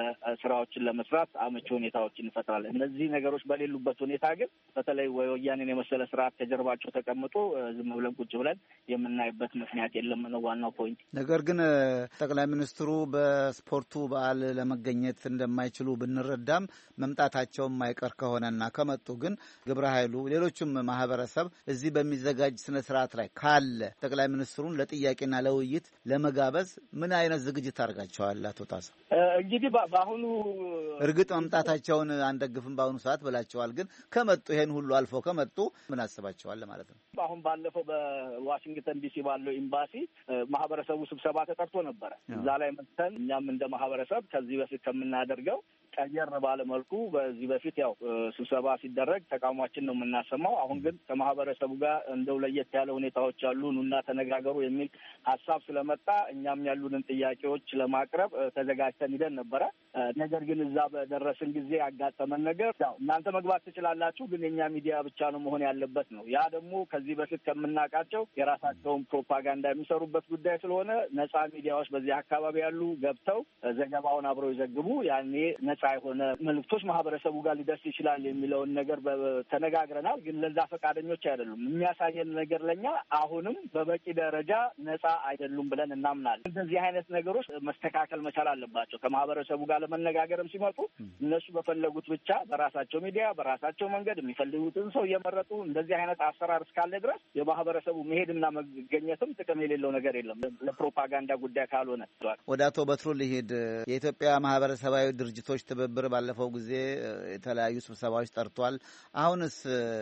ለስራዎችን ለመስራት አመቺ ሁኔታዎችን እንፈጥራለን። እነዚህ ነገሮች በሌሉበት ሁኔታ ግን በተለይ ወያኔን የመሰለ ስርዓት ከጀርባቸው ተቀምጦ ዝም ብለን ቁጭ ብለን የምናይበት ምክንያት የለም ነው ዋናው ፖይንት። ነገር ግን ጠቅላይ ሚኒስትሩ በስፖርቱ በዓል ለመገኘት እንደማይችሉ ብንረዳም መምጣታቸው የማይቀር ከሆነና ከመጡ ግን ግብረ ኃይሉ ሌሎችም ማህበረሰብ እዚህ በሚዘጋጅ ስነ ስርዓት ላይ ካለ ጠቅላይ ሚኒስትሩን ለጥያቄና ለውይይት ለመጋበዝ ምን አይነት ዝግጅት አድርጋቸዋል? አቶ ጣሰው እንግዲህ በአሁኑ እርግጥ መምጣታቸውን አንደግፍም በአሁኑ ሰዓት ብላቸዋል። ግን ከመጡ ይሄን ሁሉ አልፈው ከመጡ ምን አስባቸዋል ማለት ነው? አሁን ባለፈው በዋሽንግተን ዲሲ ባለው ኤምባሲ ማህበረሰቡ ስብሰባ ተጠርቶ ነበረ። እዛ ላይ መጥተን እኛም እንደ ማህበረሰብ ከዚህ በፊት ከምናደርገው ቀየር ባለ መልኩ በዚህ በፊት ያው ስብሰባ ሲደረግ ተቃውሟችን ነው የምናሰማው። አሁን ግን ከማህበረሰቡ ጋር እንደው ለየት ያለ ሁኔታዎች አሉ ኑና ተነጋገሩ የሚል ሀሳብ ስለመጣ እኛም ያሉንን ጥያቄዎች ለማቅረብ ተዘጋጅተን ሂደን ነበረ። ነገር ግን እዛ በደረስን ጊዜ ያጋጠመን ነገር ያው እናንተ መግባት ትችላላችሁ፣ ግን የኛ ሚዲያ ብቻ ነው መሆን ያለበት ነው። ያ ደግሞ ከዚህ በፊት ከምናውቃቸው የራሳቸውን ፕሮፓጋንዳ የሚሰሩበት ጉዳይ ስለሆነ ነጻ ሚዲያዎች በዚህ አካባቢ ያሉ ገብተው ዘገባውን አብረው ይዘግቡ፣ ያኔ ነጻ የሆነ መልዕክቶች ማህበረሰቡ ጋር ሊደርስ ይችላል የሚለውን ነገር ተነጋግረናል። ግን ለዛ ፈቃደኞች አይደሉም። የሚያሳየን ነገር ለኛ አሁንም በበቂ ደረጃ ነጻ አይደሉም ብለን እናምናለን። እንደዚህ አይነት ነገሮች መስተካከል መቻል አለባቸው። ከማህበረሰቡ ጋር ለመነጋገርም ሲመጡ እነሱ በፈለጉት ብቻ በራሳቸው ሚዲያ በራሳቸው መንገድ የሚፈልጉትን ሰው እየመረጡ እንደዚህ አይነት አሰራር እስካለ ድረስ የማህበረሰቡ መሄድና መገኘትም ጥቅም የሌለው ነገር የለም ለፕሮፓጋንዳ ጉዳይ ካልሆነ። ወደ አቶ በትሩ ልሂድ። የኢትዮጵያ ማህበረሰባዊ ድርጅቶች ትብብር ባለፈው ጊዜ የተለያዩ ስብሰባዎች ጠርቷል። አሁንስ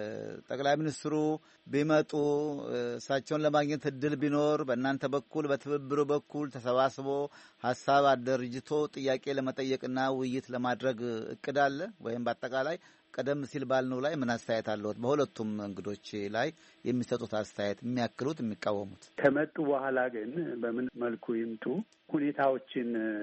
ጠቅላይ ሚኒስትሩ ቢመጡ እሳቸውን ለማግኘት እድል ቢኖር በእናንተ በኩል በትብብሩ በኩል ተሰባስቦ ሀሳብ አደርጅቶ ጥያቄ ለመጠየቅና ውይይት ለማድረግ እቅድ አለ ወይም በአጠቃላይ ቀደም ሲል ባልነው ላይ ምን አስተያየት አለዎት? በሁለቱም እንግዶች ላይ የሚሰጡት አስተያየት፣ የሚያክሉት፣ የሚቃወሙት። ከመጡ በኋላ ግን በምን መልኩ ይምጡ ሁኔታዎችን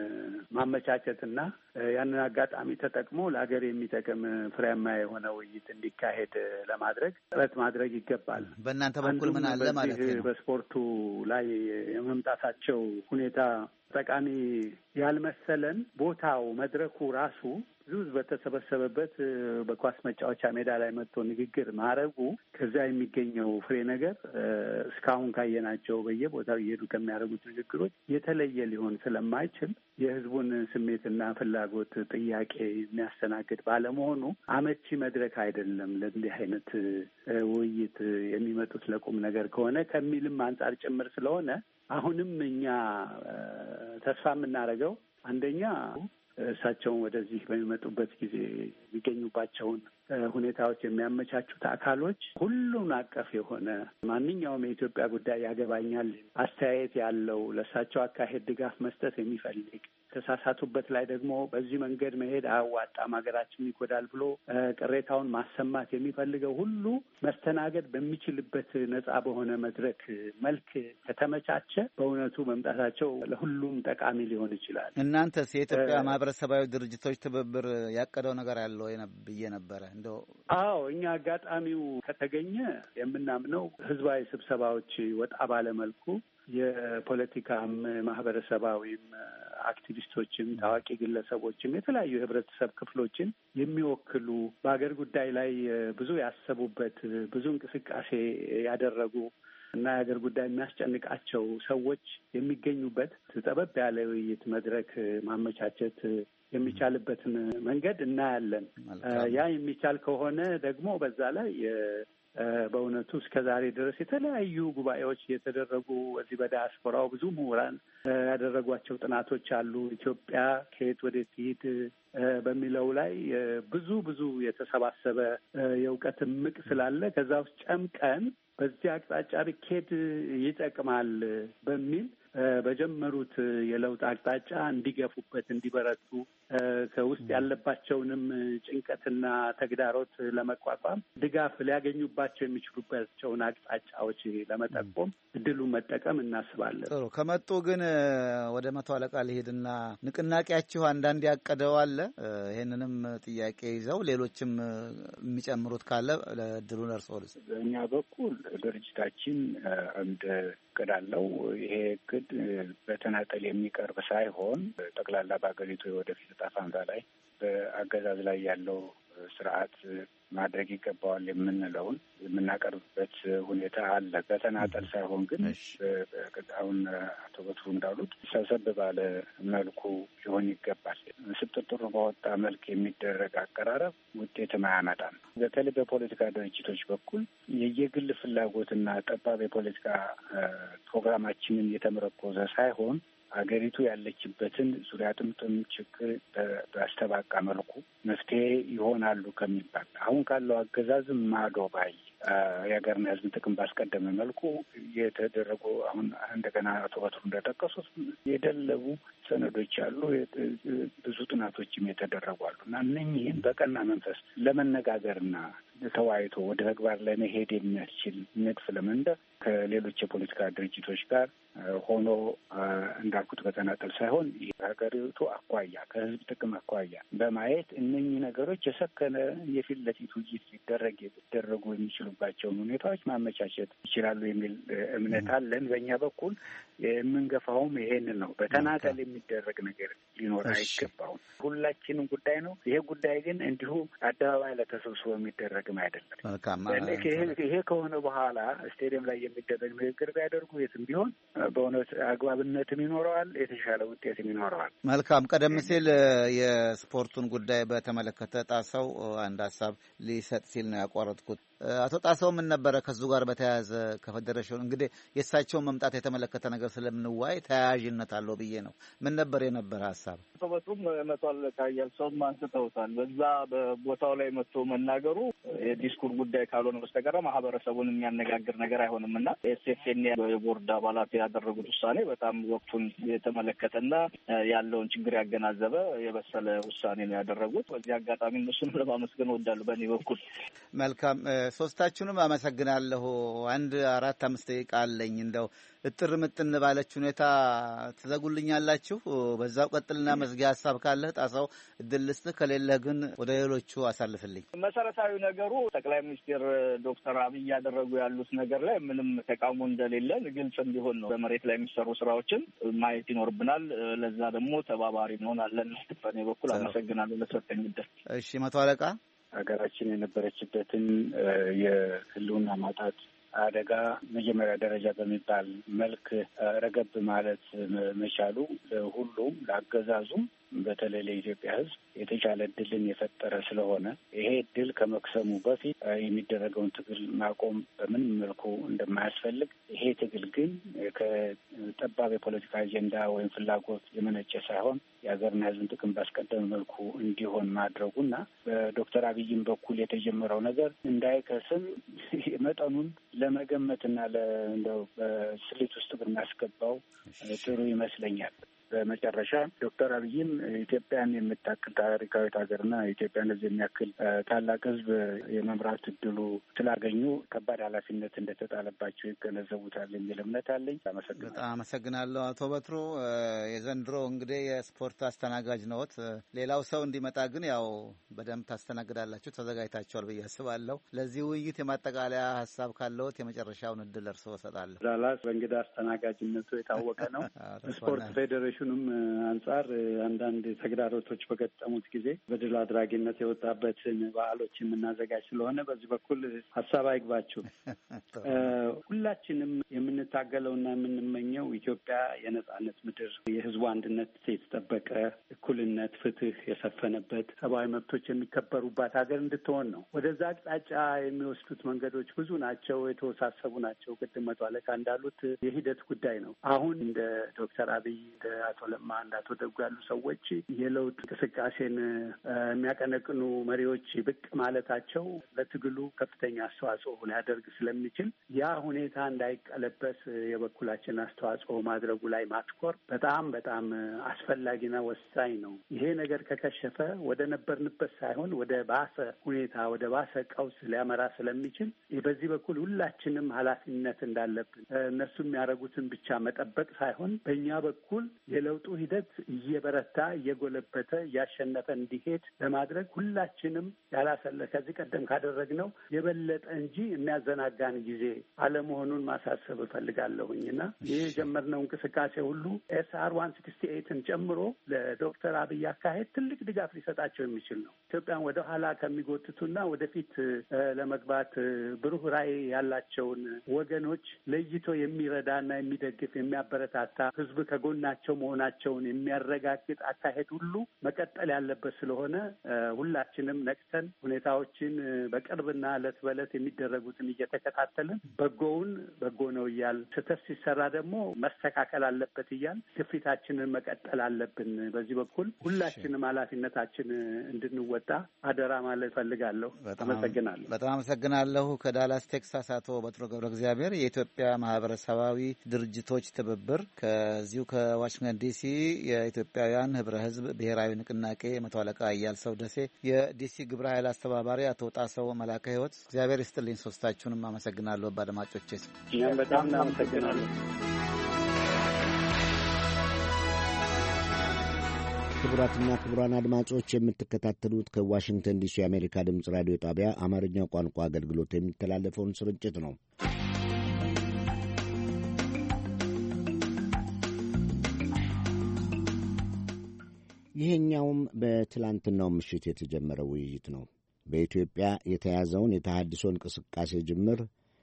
ማመቻቸትና ያንን አጋጣሚ ተጠቅሞ ለሀገር የሚጠቅም ፍሬያማ የሆነ ውይይት እንዲካሄድ ለማድረግ ጥረት ማድረግ ይገባል። በእናንተ በኩል ምን አለ ማለት ነው? በስፖርቱ ላይ የመምጣታቸው ሁኔታ ጠቃሚ ያልመሰለን ቦታው መድረኩ ራሱ ብዙ በተሰበሰበበት በኳስ መጫወቻ ሜዳ ላይ መጥቶ ንግግር ማድረጉ ከዛ የሚገኘው ፍሬ ነገር እስካሁን ካየናቸው በየቦታው እየሄዱ ከሚያደርጉት ንግግሮች የተለየ ሊሆን ስለማይችል የሕዝቡን ስሜትና ፍላጎት ጥያቄ የሚያስተናግድ ባለመሆኑ አመቺ መድረክ አይደለም ለእንዲህ አይነት ውይይት የሚመጡት ለቁም ነገር ከሆነ ከሚልም አንጻር ጭምር ስለሆነ አሁንም እኛ ተስፋ የምናደርገው አንደኛ እሳቸውን ወደዚህ በሚመጡበት ጊዜ የሚገኙባቸውን ሁኔታዎች የሚያመቻቹት አካሎች ሁሉን አቀፍ የሆነ ማንኛውም የኢትዮጵያ ጉዳይ ያገባኛል አስተያየት ያለው ለእሳቸው አካሄድ ድጋፍ መስጠት የሚፈልግ ተሳሳቱበት ላይ ደግሞ በዚህ መንገድ መሄድ አያዋጣም፣ ሀገራችን ይጎዳል ብሎ ቅሬታውን ማሰማት የሚፈልገው ሁሉ መስተናገድ በሚችልበት ነጻ በሆነ መድረክ መልክ ከተመቻቸ በእውነቱ መምጣታቸው ለሁሉም ጠቃሚ ሊሆን ይችላል። እናንተስ የኢትዮጵያ ማህበረሰባዊ ድርጅቶች ትብብር ያቀደው ነገር ያለው ብዬ ነበረ እንደው አዎ እኛ አጋጣሚው ከተገኘ የምናምነው ህዝባዊ ስብሰባዎች ወጣ ባለ መልኩ የፖለቲካም ማህበረሰባዊም አክቲቪስቶችም ታዋቂ ግለሰቦችም የተለያዩ የህብረተሰብ ክፍሎችን የሚወክሉ በሀገር ጉዳይ ላይ ብዙ ያሰቡበት ብዙ እንቅስቃሴ ያደረጉ እና የሀገር ጉዳይ የሚያስጨንቃቸው ሰዎች የሚገኙበት ጠበብ ያለ ውይይት መድረክ ማመቻቸት የሚቻልበትን መንገድ እናያለን። ያ የሚቻል ከሆነ ደግሞ በዛ ላይ በእውነቱ እስከ ዛሬ ድረስ የተለያዩ ጉባኤዎች የተደረጉ እዚህ በዲያስፖራው ብዙ ምሁራን ያደረጓቸው ጥናቶች አሉ። ኢትዮጵያ ከየት ወዴት ትሂድ በሚለው ላይ ብዙ ብዙ የተሰባሰበ የእውቀት እምቅ ስላለ ከዛ ውስጥ ጨምቀን በዚህ አቅጣጫ ቢኬድ ይጠቅማል በሚል በጀመሩት የለውጥ አቅጣጫ እንዲገፉበት፣ እንዲበረቱ ከውስጥ ያለባቸውንም ጭንቀትና ተግዳሮት ለመቋቋም ድጋፍ ሊያገኙባቸው የሚችሉባቸውን አቅጣጫዎች ለመጠቆም እድሉን መጠቀም እናስባለን። ጥሩ። ከመጡ ግን ወደ መቶ አለቃ ሊሄድና ንቅናቄያችሁ አንዳንድ ያቀደው አለ። ይሄንንም ጥያቄ ይዘው ሌሎችም የሚጨምሩት ካለ ለእድሉን እርስዎ ልስ በእኛ በኩል ድርጅታችን እንደ እቅድ አለው። ይሄ እቅድ በተናጠል የሚቀርብ ሳይሆን ጠቅላላ በአገሪቱ የወደፊት ዕጣ ፈንታ ላይ በአገዛዝ ላይ ያለው ስርዓት ማድረግ ይገባዋል የምንለውን የምናቀርብበት ሁኔታ አለ። በተናጠል ሳይሆን ግን አሁን አቶ በትሩ እንዳሉት ሰብሰብ ባለ መልኩ ሊሆን ይገባል። ስጥጥሩ በወጣ መልክ የሚደረግ አቀራረብ ውጤትም አያመጣም። በተለይ በፖለቲካ ድርጅቶች በኩል የየግል ፍላጎትና ጠባብ የፖለቲካ ፕሮግራማችንን የተመረኮዘ ሳይሆን አገሪቱ ያለችበትን ዙሪያ ጥምጥም ችግር በአስተባቃ መልኩ መፍትሄ ይሆናሉ ከሚባል አሁን ካለው አገዛዝ ማዶ ባይ የሀገርና ሕዝብ ጥቅም ባስቀደመ መልኩ የተደረጉ አሁን እንደገና አቶ በትሩ እንደጠቀሱት የደለቡ ሰነዶች አሉ። ብዙ ጥናቶችም የተደረጉ አሉ እና እነኚህን በቀና መንፈስ ለመነጋገርና ተወያይቶ ወደ ተግባር ለመሄድ የሚያስችል ንድፍ ለመንደፍ ከሌሎች የፖለቲካ ድርጅቶች ጋር ሆኖ እንዳልኩት በተናጠል ሳይሆን ሀገሪቱ አኳያ ከህዝብ ጥቅም አኳያ በማየት እነኚህ ነገሮች የሰከነ የፊት ለፊት ውይይት ሊደረግ ሊደረጉ የሚችሉባቸውን ሁኔታዎች ማመቻቸት ይችላሉ የሚል እምነት አለን። በእኛ በኩል የምንገፋውም ይሄንን ነው። በተናጠል የሚደረግ ነገር ሊኖር አይገባውም። ሁላችንም ጉዳይ ነው። ይሄ ጉዳይ ግን እንዲሁ አደባባይ ለተሰብስቦ የሚደረግም አይደለም። ይሄ ከሆነ በኋላ ስቴዲየም ላይ የሚደረግ ንግግር ቢያደርጉ የትም ቢሆን በእውነት አግባብነትም ይኖረዋል፣ የተሻለ ውጤትም ይኖረዋል። መልካም። ቀደም ሲል የስፖርቱን ጉዳይ በተመለከተ ጣሰው አንድ ሀሳብ ሊሰጥ ሲል ነው ያቋረጥኩት። አቶ ጣሰው ምን ነበረ ከዙ ጋር በተያያዘ ከፌዴሬሽኑ እንግዲህ የእሳቸውን መምጣት የተመለከተ ነገር ስለምንዋይ ተያያዥነት አለው ብዬ ነው። ምን ነበር የነበረ ሀሳብ? በቱም መቷል ካያል ሰውም አንስተውታል። በዛ በቦታው ላይ መጥቶ መናገሩ የዲስኩር ጉዳይ ካልሆነ በስተቀር ማህበረሰቡን የሚያነጋግር ነገር አይሆንም እና ኤስኤፍኤን የቦርድ አባላት ያደረጉት ውሳኔ በጣም ወቅቱን የተመለከተና ያለውን ችግር ያገናዘበ የበሰለ ውሳኔ ነው ያደረጉት። በዚህ አጋጣሚ እነሱንም ለማመስገን እወዳለሁ በእኔ በኩል። መልካም። ሶስታችሁንም አመሰግናለሁ። አንድ አራት አምስት ደቂቃ አለኝ። እንደው እጥር ምጥን ባለች ሁኔታ ትዘጉልኛላችሁ? በዛው ቀጥልና መዝጊያ ሀሳብ ካለህ ጣሳው እድል ልስጥህ፣ ከሌለህ ግን ወደ ሌሎቹ አሳልፍልኝ። መሰረታዊ ነገሩ ጠቅላይ ሚኒስትር ዶክተር አብይ ያደረጉ ያሉት ነገር ላይ ምንም ተቃውሞ እንደሌለን ግልጽ እንዲሆን ነው። በመሬት ላይ የሚሰሩ ስራዎችን ማየት ይኖርብናል። ለዛ ደግሞ ተባባሪ እንሆናለን። በእኔ በኩል አመሰግናለሁ ለሰጠኝ እድል። እሺ መቶ አለቃ ሀገራችን የነበረችበትን የህልውና ማጣት አደጋ መጀመሪያ ደረጃ በሚባል መልክ ረገብ ማለት መቻሉ ለሁሉም ለአገዛዙም በተለይ ለኢትዮጵያ ሕዝብ የተሻለ እድልን የፈጠረ ስለሆነ ይሄ እድል ከመክሰሙ በፊት የሚደረገውን ትግል ማቆም በምንም መልኩ እንደማያስፈልግ፣ ይሄ ትግል ግን ከጠባብ የፖለቲካ አጀንዳ ወይም ፍላጎት የመነጨ ሳይሆን የሀገርና ሕዝብን ጥቅም ባስቀደመ መልኩ እንዲሆን ማድረጉና በዶክተር አብይም በኩል የተጀመረው ነገር እንዳይከስም መጠኑን ለመገመትና እንደው በስሌት ውስጥ ብናስገባው ጥሩ ይመስለኛል። በመጨረሻ ዶክተር አብይም ኢትዮጵያን የምታክል ታሪካዊት ሀገርና ኢትዮጵያን ሕዝብ የሚያክል ታላቅ ሕዝብ የመምራት እድሉ ስላገኙ ከባድ ኃላፊነት እንደተጣለባቸው ይገነዘቡታል የሚል እምነት አለኝ። አመሰግናለሁ። በጣም አመሰግናለሁ አቶ በትሩ። የዘንድሮ እንግዲህ የስፖርት አስተናጋጅ ነዎት። ሌላው ሰው እንዲመጣ ግን ያው በደንብ ታስተናግዳላችሁ፣ ተዘጋጅታችኋል ብዬ አስባለሁ። ለዚህ ውይይት የማጠቃለያ ሀሳብ ካለዎት የመጨረሻውን እድል እርስዎ እሰጣለሁ። ዳላስ በእንግዳ አስተናጋጅነቱ የታወቀ ነው። ስፖርት ፌዴሬሽኑም አንጻር አንዳንድ ተግዳሮቶች በገጠሙት ጊዜ በድል አድራጊነት የወጣበትን በዓሎች የምናዘጋጅ ስለሆነ በዚህ በኩል ሀሳብ አይግባችሁ። ሁላችንም የምንታገለውና የምንመኘው ኢትዮጵያ የነጻነት ምድር፣ የህዝቡ አንድነት የተጠበቀ እኩልነት፣ ፍትህ የሰፈነበት፣ ሰብአዊ መብቶች የሚከበሩባት ሀገር እንድትሆን ነው። ወደዛ አቅጣጫ የሚወስዱት መንገዶች ብዙ ናቸው፣ የተወሳሰቡ ናቸው። ቅድም መቶ አለቃ እንዳሉት የሂደት ጉዳይ ነው። አሁን እንደ ዶክተር አብይ እንደ አቶ ለማ እንደ አቶ ደጉ ያሉ ሰዎች የለውጥ እንቅስቃሴን የሚያቀነቅኑ መሪዎች ብቅ ማለታቸው ለትግሉ ከፍተኛ አስተዋጽኦ ሊያደርግ ስለሚችል ያ ሁኔታ እንዳይቀለበስ የበኩላችን አስተዋጽኦ ማድረጉ ላይ ማትኮር በጣም በጣም አስፈላጊና ወሳኝ ነው። ይሄ ነገር ከከሸፈ ወደ ነበርንበት ሳይሆን ወደ ባሰ ሁኔታ ወደ ባሰ ቀውስ ሊያመራ ስለሚችል በዚህ በኩል ሁላችንም ኃላፊነት እንዳለብን እነሱ የሚያደርጉትን ብቻ መጠበቅ ሳይሆን በእኛ በኩል የለውጡ ሂደት እየበረታ እየጎለበተ እያሸነፈ እንዲሄድ ለማድረግ ሁላችንም ያላሰለ ከዚህ ቀደም ካደረግነው የበለጠ እንጂ የሚያዘናጋን ጊዜ አለመሆኑን ማሳሰብ እፈልጋለሁኝ እና ይህ የጀመርነው እንቅስቃሴ ሁሉ ኤስ አር ዋን ሲክስቲ ኤይትን ጨምሮ ለዶክተር አብይ አካሄድ ትልቅ ድጋፍ ሊሰጣቸው የሚችል ነው። ኢትዮጵያን ወደ ኋላ ከሚጎትቱና ወደፊት ለመግባት ብሩህ ራዕይ ያላቸውን ወገኖች ለይቶ የሚረዳና የሚደግፍ የሚያበረታታ ህዝብ ከጎናቸው መሆናቸውን የሚያረጋግጥ አካሄድ ሁሉ መቀጠል ያለበት ስለሆነ ሁላችንም ነቅተን ሁኔታዎችን በቅርብና እለት በእለት የሚደረጉትን እየተከታተልን በጎውን በጎ ነው እያል ስህተት ሲሰራ ደግሞ መስተካከል አለበት እያል ግፊታችንን መቀጠል አለብን። በዚህ በኩል ሁላችንም ኃላፊነታችን እንድንወጣ አደራ ማለት ፈልጋለሁ። አመሰግናለሁ። በጣም አመሰግናለሁ። ከዳላስ ቴክሳስ አቶ በትሩ ገብረ እግዚአብሔር የኢትዮጵያ ማህበረሰባዊ ድርጅቶች ትብብር፣ ከዚሁ ከዋሽንግተን ዲሲ የኢትዮጵያውያን ህብረ ህዝብ ብሔራዊ ንቅናቄ መቶ አለቃ እያል ሰው ደሴ፣ የዲሲ ግብረ ኃይል አስተባባሪ አቶ ጣሰው መላከ ህይወት፣ እግዚአብሔር ይስጥልኝ። ሶስታችሁንም አመሰግናለሁ። በአድማጮቼ እኛም በጣም እናመሰግናለን። ክቡራትና ክቡራን አድማጮች የምትከታተሉት ከዋሽንግተን ዲሲ የአሜሪካ ድምፅ ራዲዮ ጣቢያ አማርኛው ቋንቋ አገልግሎት የሚተላለፈውን ስርጭት ነው። ይሄኛውም በትላንትናው ምሽት የተጀመረ ውይይት ነው። በኢትዮጵያ የተያዘውን የተሃድሶ እንቅስቃሴ ጅምር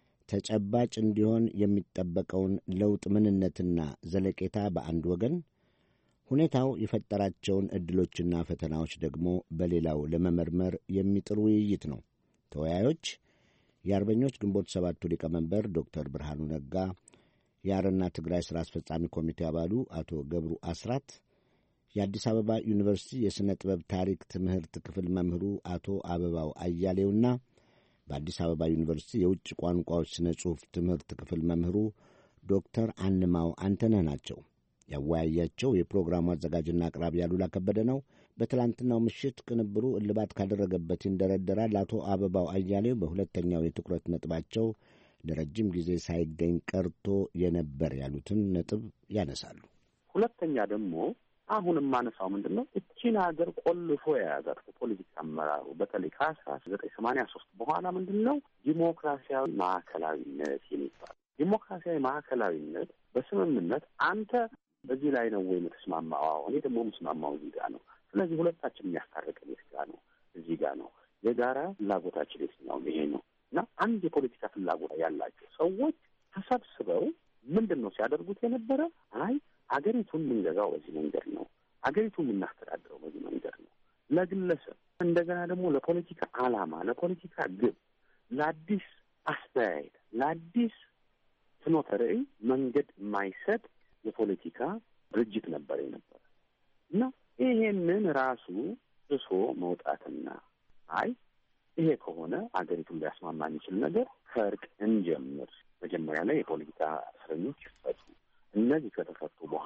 ተጨባጭ እንዲሆን የሚጠበቀውን ለውጥ ምንነትና ዘለቄታ በአንድ ወገን፣ ሁኔታው የፈጠራቸውን ዕድሎችና ፈተናዎች ደግሞ በሌላው ለመመርመር የሚጥር ውይይት ነው። ተወያዮች የአርበኞች ግንቦት ሰባቱ ሊቀመንበር ዶክተር ብርሃኑ ነጋ፣ የአረና ትግራይ ሥራ አስፈጻሚ ኮሚቴ አባሉ አቶ ገብሩ አስራት፣ የአዲስ አበባ ዩኒቨርሲቲ የሥነ ጥበብ ታሪክ ትምህርት ክፍል መምህሩ አቶ አበባው አያሌውና በአዲስ አበባ ዩኒቨርሲቲ የውጭ ቋንቋዎች ሥነ ጽሑፍ ትምህርት ክፍል መምህሩ ዶክተር አንማው አንተነህ ናቸው። ያወያያቸው የፕሮግራሙ አዘጋጅና አቅራቢ ያሉላ ከበደ ነው። በትላንትናው ምሽት ቅንብሩ እልባት ካደረገበት ይንደረደራል። አቶ አበባው አያሌው በሁለተኛው የትኩረት ነጥባቸው ለረጅም ጊዜ ሳይገኝ ቀርቶ የነበር ያሉትን ነጥብ ያነሳሉ። ሁለተኛ ደግሞ አሁን የማነሳው ምንድን ነው፣ እቺን ሀገር ቆልፎ የያዛት ፖለቲካ አመራሩ በተለይ ከአስራ ዘጠኝ ሰማንያ ሶስት በኋላ ምንድን ነው ዲሞክራሲያዊ ማዕከላዊነት የሚባል ዲሞክራሲያዊ ማዕከላዊነት በስምምነት አንተ በዚህ ላይ ነው ወይ የምትስማማው? እኔ ደግሞ የምስማማው እዚህ ጋር ነው። ስለዚህ ሁለታችን የሚያስታርቀን የት ጋር ነው? እዚህ ጋር ነው። የጋራ ፍላጎታችን የትኛው ይሄ ነው እና አንድ የፖለቲካ ፍላጎት ያላቸው ሰዎች ተሰብስበው ምንድን ነው ሲያደርጉት የነበረ አይ አገሪቱን የምንገዛው በዚህ መንገድ ነው፣ አገሪቱን የምናስተዳድረው በዚህ መንገድ ነው። ለግለሰብ እንደገና ደግሞ ለፖለቲካ ዓላማ፣ ለፖለቲካ ግብ፣ ለአዲስ አስተያየት፣ ለአዲስ ፍኖተ ርዕይ መንገድ የማይሰጥ የፖለቲካ ድርጅት ነበር የነበረ እና ይሄንን ራሱ እሶ መውጣትና አይ ይሄ ከሆነ አገሪቱን ሊያስማማ የሚችል ነገር ከእርቅ እንጀምር፣ መጀመሪያ ላይ የፖለቲካ እስረኞች ይፈቱ፣ እነዚህ ከተፈቱ በኋላ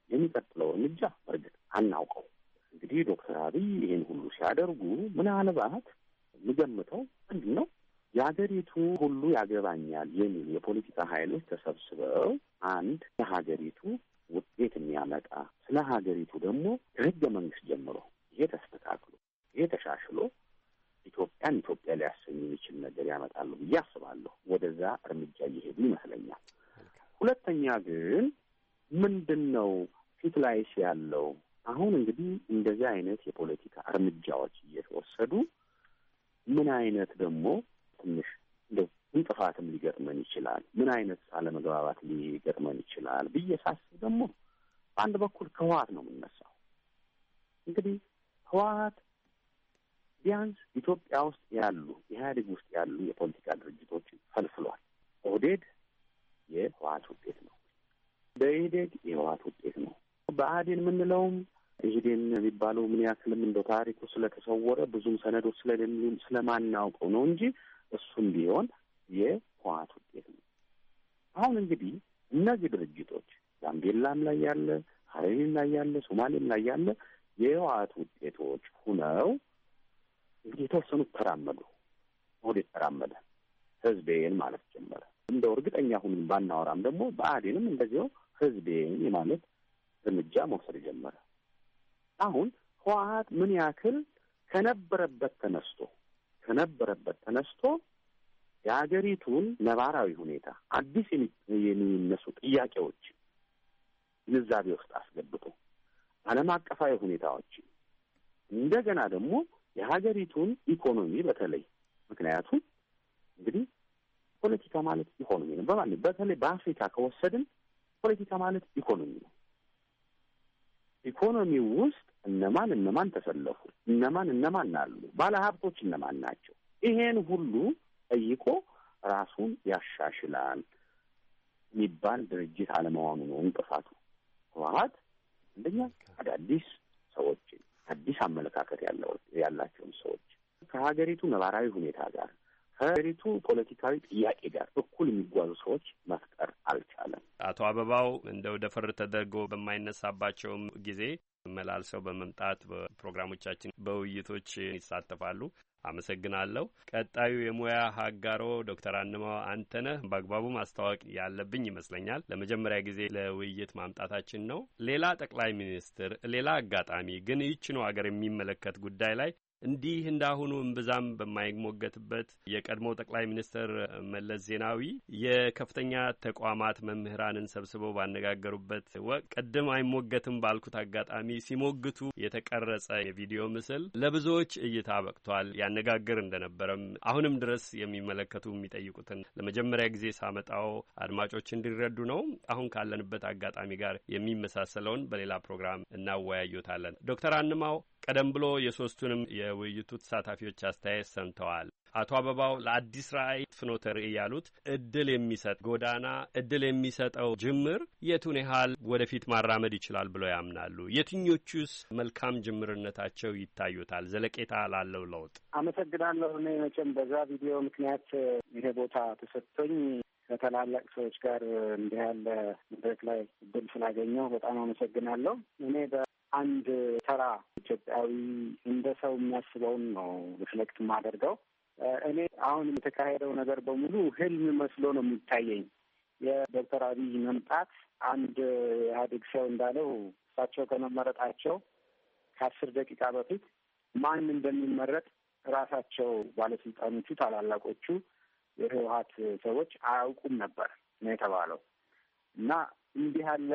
የሚቀጥለው እርምጃ በእርግጥ አናውቀው። እንግዲህ ዶክተር አብይ ይህን ሁሉ ሲያደርጉ ምናልባት የሚገምተው ምንድን ነው የሀገሪቱ ሁሉ ያገባኛል የሚል የፖለቲካ ኃይሎች ተሰብስበው አንድ ለሀገሪቱ ውጤት የሚያመጣ ስለ ሀገሪቱ ደግሞ ከህገ መንግስት ጀምሮ ይሄ ተስተካክሎ ይሄ ተሻሽሎ ኢትዮጵያን ኢትዮጵያ ሊያሰኝ የሚችል ነገር ያመጣሉ ብዬ አስባለሁ። ወደዛ እርምጃ እየሄዱ ይመስለኛል። ሁለተኛ ግን ምንድን ነው ፊት ላይስ ያለው አሁን እንግዲህ እንደዚህ አይነት የፖለቲካ እርምጃዎች እየተወሰዱ ምን አይነት ደግሞ ትንሽ እንደው እንቅፋትም ሊገጥመን ይችላል፣ ምን አይነት አለመግባባት ሊገጥመን ይችላል ብዬ ሳስብ ደግሞ በአንድ በኩል ከህወሓት ነው የምነሳው። እንግዲህ ህወሓት ቢያንስ ኢትዮጵያ ውስጥ ያሉ ኢህአዴግ ውስጥ ያሉ የፖለቲካ ድርጅቶችን ፈልፍሏል። ኦህዴድ የህወሓት ውጤት ነው። በኢህዴግ የህወሓት ውጤት ነው። ብአዴን የምንለውም ኢህዴን የሚባለው ምን ያክልም እንደው ታሪኩ ስለተሰወረ ብዙም ሰነዶች ስለሌሉን ስለማናውቀው ነው እንጂ እሱም ቢሆን የህወሓት ውጤት ነው። አሁን እንግዲህ እነዚህ ድርጅቶች ጋምቤላም ላይ ያለ፣ ሀረሪም ላይ ያለ፣ ሶማሌም ላይ ያለ የህወሓት ውጤቶች ሁነው እንግዲህ የተወሰኑት ተራመዱ። ኦህዴድ ተራመደ፣ ህዝቤን ማለት ጀመረ። እንደው እርግጠኛ ሁኑን ባናወራም ደግሞ ብአዴንም እንደዚያው ህዝቤን የማለት እርምጃ መውሰድ ጀመረ። አሁን ህወሓት ምን ያክል ከነበረበት ተነስቶ ከነበረበት ተነስቶ የሀገሪቱን ነባራዊ ሁኔታ አዲስ የሚነሱ ጥያቄዎች ግንዛቤ ውስጥ አስገብቶ ዓለም አቀፋዊ ሁኔታዎች እንደገና ደግሞ የሀገሪቱን ኢኮኖሚ በተለይ ምክንያቱም እንግዲህ ፖለቲካ ማለት ኢኮኖሚ ነው። በማን በተለይ በአፍሪካ ከወሰድን ፖለቲካ ማለት ኢኮኖሚ ነው። ኢኮኖሚ ውስጥ እነማን እነማን ተሰለፉ፣ እነማን እነማን አሉ፣ ባለሀብቶች እነማን ናቸው፣ ይሄን ሁሉ ጠይቆ ራሱን ያሻሽላል የሚባል ድርጅት አለመሆኑ ነው እንቅፋቱ። ህወሓት አንደኛ አዳዲስ ሰዎችን አዲስ አመለካከት ያለው ያላቸውን ሰዎች ከሀገሪቱ ነባራዊ ሁኔታ ጋር ከሀገሪቱ ፖለቲካዊ ጥያቄ ጋር እኩል የሚጓዙ ሰዎች መፍጠር አልቻለም። አቶ አበባው እንደው ደፈር ተደርጎ በማይነሳባቸውም ጊዜ መላልሰው በመምጣት በፕሮግራሞቻችን በውይይቶች ይሳተፋሉ። አመሰግናለሁ። ቀጣዩ የሙያ ሀጋሮ ዶክተር አንማው አንተነህ በአግባቡ ማስተዋወቅ ያለብኝ ይመስለኛል። ለመጀመሪያ ጊዜ ለውይይት ማምጣታችን ነው። ሌላ ጠቅላይ ሚኒስትር ሌላ አጋጣሚ ግን ይህችኑ ሀገር የሚመለከት ጉዳይ ላይ እንዲህ እንዳሁኑ እምብዛም በማይሞገትበት የቀድሞ ጠቅላይ ሚኒስትር መለስ ዜናዊ የከፍተኛ ተቋማት መምህራንን ሰብስበው ባነጋገሩበት ወቅት ቀደም አይሞገትም ባልኩት አጋጣሚ ሲሞግቱ የተቀረጸ የቪዲዮ ምስል ለብዙዎች እይታ በቅቷል። ያነጋግር እንደነበረም አሁንም ድረስ የሚመለከቱ የሚጠይቁትን ለመጀመሪያ ጊዜ ሳመጣው አድማጮች እንዲረዱ ነው። አሁን ካለንበት አጋጣሚ ጋር የሚመሳሰለውን በሌላ ፕሮግራም እናወያዩታለን። ዶክተር አንማው ቀደም ብሎ የሶስቱንም የውይይቱ ተሳታፊዎች አስተያየት ሰምተዋል። አቶ አበባው ለአዲስ ራዕይ ፍኖተ ርዕይ ያሉት እድል የሚሰጥ ጎዳና እድል የሚሰጠው ጅምር የቱን ያህል ወደፊት ማራመድ ይችላል ብለው ያምናሉ? የትኞቹስ መልካም ጅምርነታቸው ይታዩታል ዘለቄታ ላለው ለውጥ? አመሰግናለሁ። እኔ መቼም በዛ ቪዲዮ ምክንያት ይሄ ቦታ ተሰጥቶኝ ከታላላቅ ሰዎች ጋር እንዲህ ያለ መድረክ ላይ እድል ስላገኘው በጣም አመሰግናለሁ። እኔ አንድ ተራ ኢትዮጵያዊ እንደ ሰው የሚያስበውን ነው ሪፍሌክት የማደርገው። እኔ አሁን የተካሄደው ነገር በሙሉ ህልም መስሎ ነው የሚታየኝ። የዶክተር አብይ መምጣት አንድ ኢህአዴግ ሰው እንዳለው እሳቸው ከመመረጣቸው ከአስር ደቂቃ በፊት ማን እንደሚመረጥ ራሳቸው ባለስልጣኖቹ ታላላቆቹ የህወሓት ሰዎች አያውቁም ነበር ነው የተባለው እና እንዲህ ያለ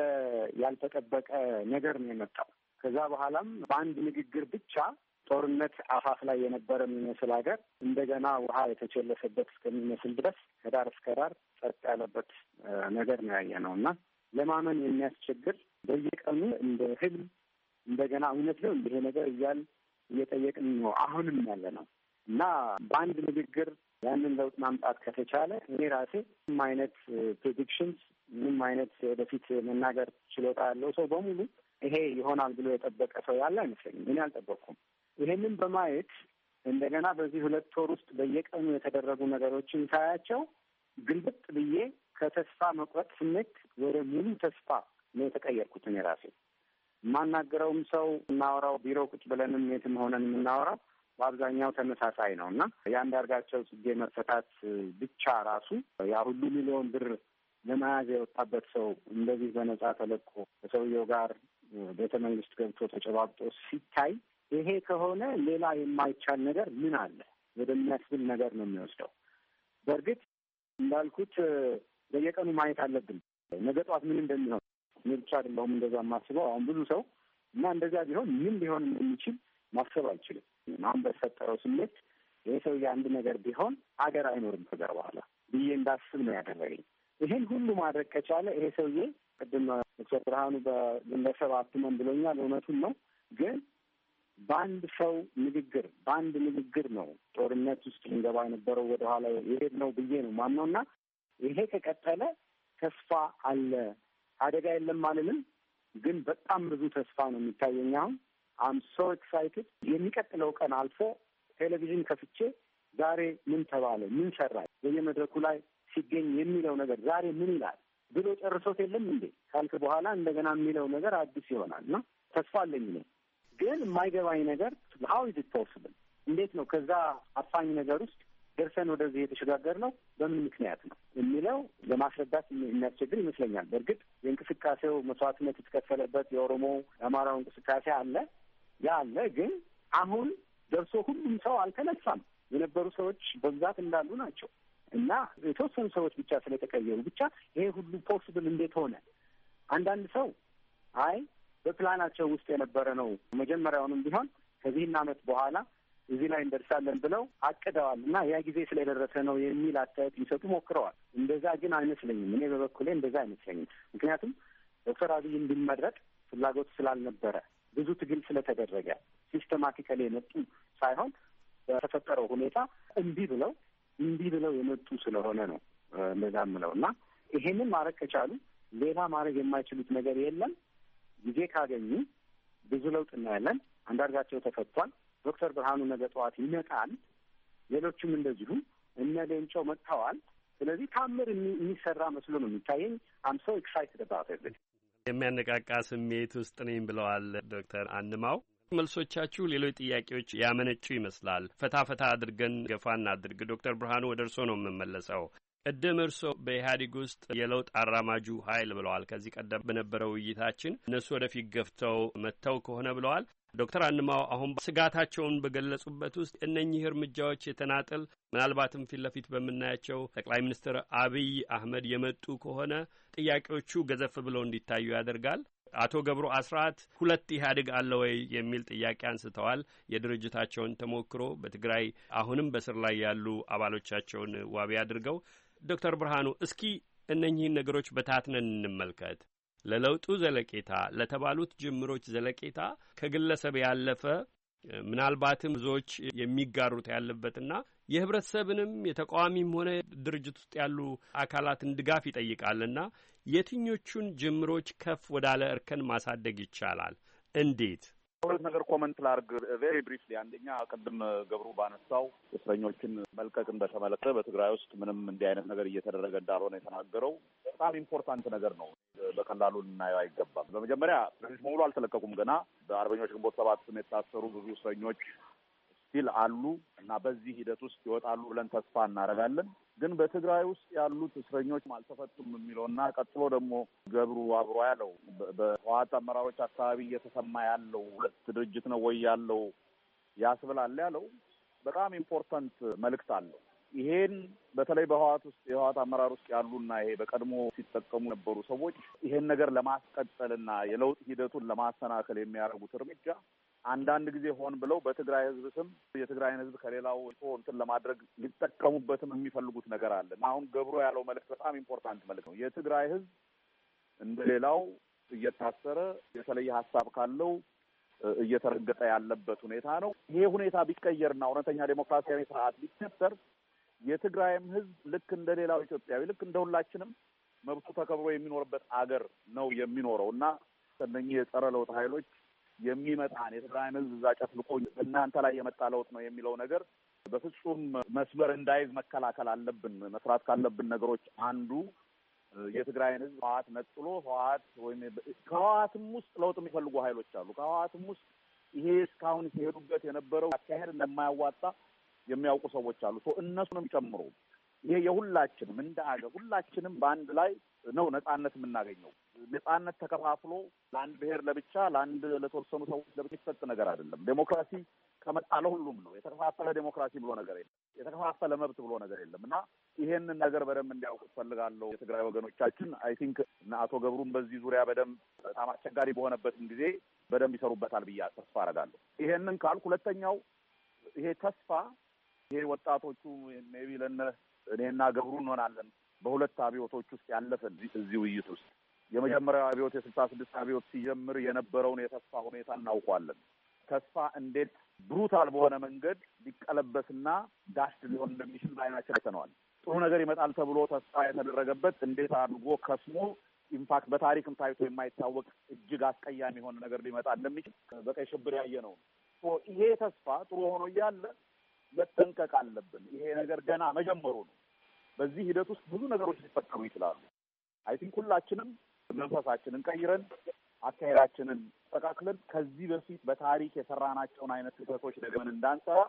ያልተጠበቀ ነገር ነው የመጣው። ከዛ በኋላም በአንድ ንግግር ብቻ ጦርነት አፋፍ ላይ የነበረ የሚመስል ሀገር እንደገና ውሃ የተቸለሰበት እስከሚመስል ድረስ ከዳር እስከ ዳር ጸጥ ያለበት ነገር ነው ያየ ነው እና ለማመን የሚያስቸግር በየቀኑ እንደ ህልም እንደገና እውነት ነው እንዲህ ነገር እያል እየጠየቅን ነው አሁንም ያለ ነው እና በአንድ ንግግር ያንን ለውጥ ማምጣት ከተቻለ እኔ ራሴ ምንም አይነት ፕሬዲክሽንስ ምንም አይነት ወደፊት መናገር ችሎታ ያለው ሰው በሙሉ ይሄ ይሆናል ብሎ የጠበቀ ሰው ያለ አይመስለኝም። እኔ አልጠበቅኩም። ይሄንን በማየት እንደገና በዚህ ሁለት ወር ውስጥ በየቀኑ የተደረጉ ነገሮችን ሳያቸው ግልብጥ ብዬ ከተስፋ መቁረጥ ስሜት ወደ ሙሉ ተስፋ ነው የተቀየርኩት እኔ ራሴ። የማናገረውም ሰው እናወራው ቢሮ ቁጭ ብለንም የትም ሆነን የምናወራው በአብዛኛው ተመሳሳይ ነው እና የአንዳርጋቸው ጽጌ መፈታት ብቻ ራሱ ያ ሁሉ ሚሊዮን ብር ለመያዝ የወጣበት ሰው እንደዚህ በነጻ ተለቆ ከሰውየው ጋር ቤተ መንግስት ገብቶ ተጨባብጦ ሲታይ ይሄ ከሆነ ሌላ የማይቻል ነገር ምን አለ ወደሚያስብል ነገር ነው የሚወስደው። በእርግጥ እንዳልኩት በየቀኑ ማየት አለብን ነገ ጠዋት ምን እንደሚሆን። እኔ ብቻ አይደለሁም እንደዛ የማስበው፣ አሁን ብዙ ሰው እና እንደዛ ቢሆን ምን ሊሆን እንደሚችል ማሰብ አይችልም። አሁን በተፈጠረው ስሜት ይሄ ሰውዬ አንድ ነገር ቢሆን አገር አይኖርም ከዛ በኋላ ብዬ እንዳስብ ነው ያደረገኝ። ይሄን ሁሉ ማድረግ ከቻለ ይሄ ሰውዬ ቅድም ዶክተር ብርሃኑ በግለሰብ አትመን ብሎኛል። እውነቱን ነው። ግን በአንድ ሰው ንግግር በአንድ ንግግር ነው ጦርነት ውስጥ ልንገባ የነበረው ወደኋላ የሄድ ነው ብዬ ነው ማምነው እና ይሄ ከቀጠለ ተስፋ አለ። አደጋ የለም አልልም፣ ግን በጣም ብዙ ተስፋ ነው የሚታየኝ። አሁን አም ሶ ኤክሳይትድ። የሚቀጥለው ቀን አልፎ ቴሌቪዥን ከፍቼ ዛሬ ምን ተባለ፣ ምን ሰራ፣ በየመድረኩ ላይ ሲገኝ የሚለው ነገር ዛሬ ምን ይላል ብሎ ጨርሶት የለም እንዴ ካልክ በኋላ እንደገና የሚለው ነገር አዲስ ይሆናል እና ተስፋ አለኝ ነው። ግን የማይገባኝ ነገር how is it possible እንዴት ነው ከዛ አፋኝ ነገር ውስጥ ደርሰን ወደዚህ የተሸጋገር ነው በምን ምክንያት ነው የሚለው ለማስረዳት የሚያስቸግር ይመስለኛል። በእርግጥ የእንቅስቃሴው መስዋዕትነት የተከፈለበት የኦሮሞ የአማራው እንቅስቃሴ አለ፣ ያ አለ። ግን አሁን ደርሶ ሁሉም ሰው አልተነሳም። የነበሩ ሰዎች በብዛት እንዳሉ ናቸው እና የተወሰኑ ሰዎች ብቻ ስለተቀየሩ ብቻ ይሄ ሁሉ ፖስብል እንዴት ሆነ? አንዳንድ ሰው አይ በፕላናቸው ውስጥ የነበረ ነው መጀመሪያውንም ቢሆን ከዚህን ዓመት በኋላ እዚህ ላይ እንደርሳለን ብለው አቅደዋል እና ያ ጊዜ ስለደረሰ ነው የሚል አስተያየት ሊሰጡ ሞክረዋል። እንደዛ ግን አይመስለኝም። እኔ በበኩሌ እንደዛ አይመስለኝም። ምክንያቱም ዶክተር አብይ እንዲመረጥ ፍላጎት ስላልነበረ ብዙ ትግል ስለተደረገ ሲስተማቲካሊ የመጡ ሳይሆን በተፈጠረው ሁኔታ እምቢ ብለው እምቢ ብለው የመጡ ስለሆነ ነው እንደዛ የምለው እና ይሄንን ማድረግ ከቻሉ ሌላ ማድረግ የማይችሉት ነገር የለም። ጊዜ ካገኙ ብዙ ለውጥ እናያለን። አንዳርጋቸው ተፈቷል። ዶክተር ብርሃኑ ነገ ጠዋት ይመጣል። ሌሎችም እንደዚሁ እነ ሌንጮ መጥተዋል። ስለዚህ ታምር የሚሰራ መስሎ ነው የሚታየኝ። አም ሶ ኤክሳይትድ አባውት ኢት። የሚያነቃቃ ስሜት ውስጥ ነኝ ብለዋል ዶክተር አንማው። መልሶቻችሁ ሌሎች ጥያቄዎች ያመነጩ ይመስላል። ፈታ ፈታ አድርገን ገፋ እናድርግ። ዶክተር ብርሃኑ ወደ እርስዎ ነው የምመለሰው። ቅድም እርስዎ በኢህአዴግ ውስጥ የለውጥ አራማጁ ኃይል ብለዋል። ከዚህ ቀደም በነበረው ውይይታችን እነሱ ወደፊት ገፍተው መጥተው ከሆነ ብለዋል። ዶክተር አንማው አሁን ስጋታቸውን በገለጹበት ውስጥ እነኚህ እርምጃዎች የተናጠል ምናልባትም ፊት ለፊት በምናያቸው ጠቅላይ ሚኒስትር አብይ አህመድ የመጡ ከሆነ ጥያቄዎቹ ገዘፍ ብለው እንዲታዩ ያደርጋል። አቶ ገብሩ አስራት ሁለት ኢህአዴግ አለ ወይ የሚል ጥያቄ አንስተዋል። የድርጅታቸውን ተሞክሮ በትግራይ አሁንም በስር ላይ ያሉ አባሎቻቸውን ዋቢ አድርገው ዶክተር ብርሃኑ እስኪ እነኚህን ነገሮች በታትነን እንመልከት። ለለውጡ ዘለቄታ ለተባሉት ጅምሮች ዘለቄታ ከግለሰብ ያለፈ ምናልባትም ብዙዎች የሚጋሩት ያለበትና የህብረተሰብንም የተቃዋሚም ሆነ ድርጅት ውስጥ ያሉ አካላትን ድጋፍ ይጠይቃልና የትኞቹን ጅምሮች ከፍ ወዳለ እርከን ማሳደግ ይቻላል? እንዴት? ሁለት ነገር ኮመንት ላርግ ቬሪ ብሪፍሊ። አንደኛ ቅድም ገብሩ ባነሳው እስረኞችን መልቀቅን በተመለከተ በትግራይ ውስጥ ምንም እንዲህ አይነት ነገር እየተደረገ እንዳልሆነ የተናገረው በጣም ኢምፖርታንት ነገር ነው። በቀላሉ ልናየው አይገባም። በመጀመሪያ እስረኞች በሙሉ አልተለቀቁም። ገና በአርበኞች ግንቦት ሰባት ስም የታሰሩ ብዙ እስረኞች ስቲል አሉ እና በዚህ ሂደት ውስጥ ይወጣሉ ብለን ተስፋ እናደርጋለን። ግን በትግራይ ውስጥ ያሉት እስረኞች አልተፈቱም የሚለውና ቀጥሎ ደግሞ ገብሩ አብሮ ያለው በህወሓት አመራሮች አካባቢ እየተሰማ ያለው ሁለት ድርጅት ነው ወይ ያለው ያስብላል ያለው በጣም ኢምፖርታንት መልእክት አለው። ይሄን በተለይ በህወሓት ውስጥ የህወሓት አመራር ውስጥ ያሉና ይሄ በቀድሞ ሲጠቀሙ የነበሩ ሰዎች ይሄን ነገር ለማስቀጠልና የለውጥ ሂደቱን ለማሰናከል የሚያደርጉት እርምጃ አንዳንድ ጊዜ ሆን ብለው በትግራይ ህዝብ ስም የትግራይን ህዝብ ከሌላው እንትን ለማድረግ ሊጠቀሙበትም የሚፈልጉት ነገር አለ። አሁን ገብሩ ያለው መልእክት በጣም ኢምፖርታንት መልእክት ነው። የትግራይ ህዝብ እንደሌላው እየታሰረ የተለየ ሀሳብ ካለው እየተረገጠ ያለበት ሁኔታ ነው። ይሄ ሁኔታ ቢቀየርና እውነተኛ ዴሞክራሲያዊ ስርዓት ቢፈጠር የትግራይም ህዝብ ልክ እንደሌላው ኢትዮጵያዊ ልክ እንደሁላችንም መብቱ ተከብሮ የሚኖርበት አገር ነው የሚኖረው እና ከእነኚህ የጸረ ለውጥ ኃይሎች የሚመጣን የትግራይን ህዝብ እዛ ጨፍልቆ እናንተ ላይ የመጣ ለውጥ ነው የሚለው ነገር በፍጹም መስመር እንዳይዝ መከላከል አለብን። መስራት ካለብን ነገሮች አንዱ የትግራይን ህዝብ ህወሓት ነጥሎ ህወሓት ወይም ከህወሓትም ውስጥ ለውጥ የሚፈልጉ ኃይሎች አሉ። ከህወሓትም ውስጥ ይሄ እስካሁን ሲሄዱበት የነበረው አካሄድ እንደማያዋጣ የሚያውቁ ሰዎች አሉ። ሶ እነሱንም ጨምሮ ይሄ የሁላችንም እንደ አገር ሁላችንም በአንድ ላይ ነው ነጻነት የምናገኘው። ነጻነት ተከፋፍሎ ለአንድ ብሔር ለብቻ ለአንድ ለተወሰኑ ሰዎች ለብቻ የሚሰጥ ነገር አይደለም። ዴሞክራሲ ከመጣ ለሁሉም ነው። የተከፋፈለ ዴሞክራሲ ብሎ ነገር የለም። የተከፋፈለ መብት ብሎ ነገር የለም እና ይሄንን ነገር በደንብ እንዲያውቁት ፈልጋለሁ የትግራይ ወገኖቻችን። አይ ቲንክ እና አቶ ገብሩም በዚህ ዙሪያ በደንብ በጣም አስቸጋሪ በሆነበትም ጊዜ በደንብ ይሰሩበታል ብዬ ተስፋ አደርጋለሁ። ይሄንን ካልኩ ሁለተኛው ይሄ ተስፋ ይሄ ወጣቶቹ ሜቢ ለነ እኔና ገብሩ እንሆናለን በሁለት አብዮቶች ውስጥ ያለፈን እዚህ ውይይት ውስጥ የመጀመሪያው አብዮት የስልሳ ስድስት አብዮት ሲጀምር የነበረውን የተስፋ ሁኔታ እናውቀዋለን። ተስፋ እንዴት ብሩታል በሆነ መንገድ ሊቀለበስና ዳሽድ ሊሆን እንደሚችል በዓይናችን አይተነዋል። ጥሩ ነገር ይመጣል ተብሎ ተስፋ የተደረገበት እንዴት አድርጎ ከስሞ ኢንፋክት በታሪክም ታይቶ የማይታወቅ እጅግ አስቀያሚ የሆነ ነገር ሊመጣ እንደሚችል በቀይ ሽብር ያየ ነው። ይሄ ተስፋ ጥሩ ሆኖ እያለ መጠንቀቅ አለብን። ይሄ ነገር ገና መጀመሩ ነው። በዚህ ሂደት ውስጥ ብዙ ነገሮች ሊፈጠሩ ይችላሉ። አይ ቲንክ ሁላችንም መንፈሳችንን ቀይረን አካሄዳችንን ተስተካክለን ከዚህ በፊት በታሪክ የሰራናቸውን አይነት ስህተቶች ደግመን እንዳንሰራ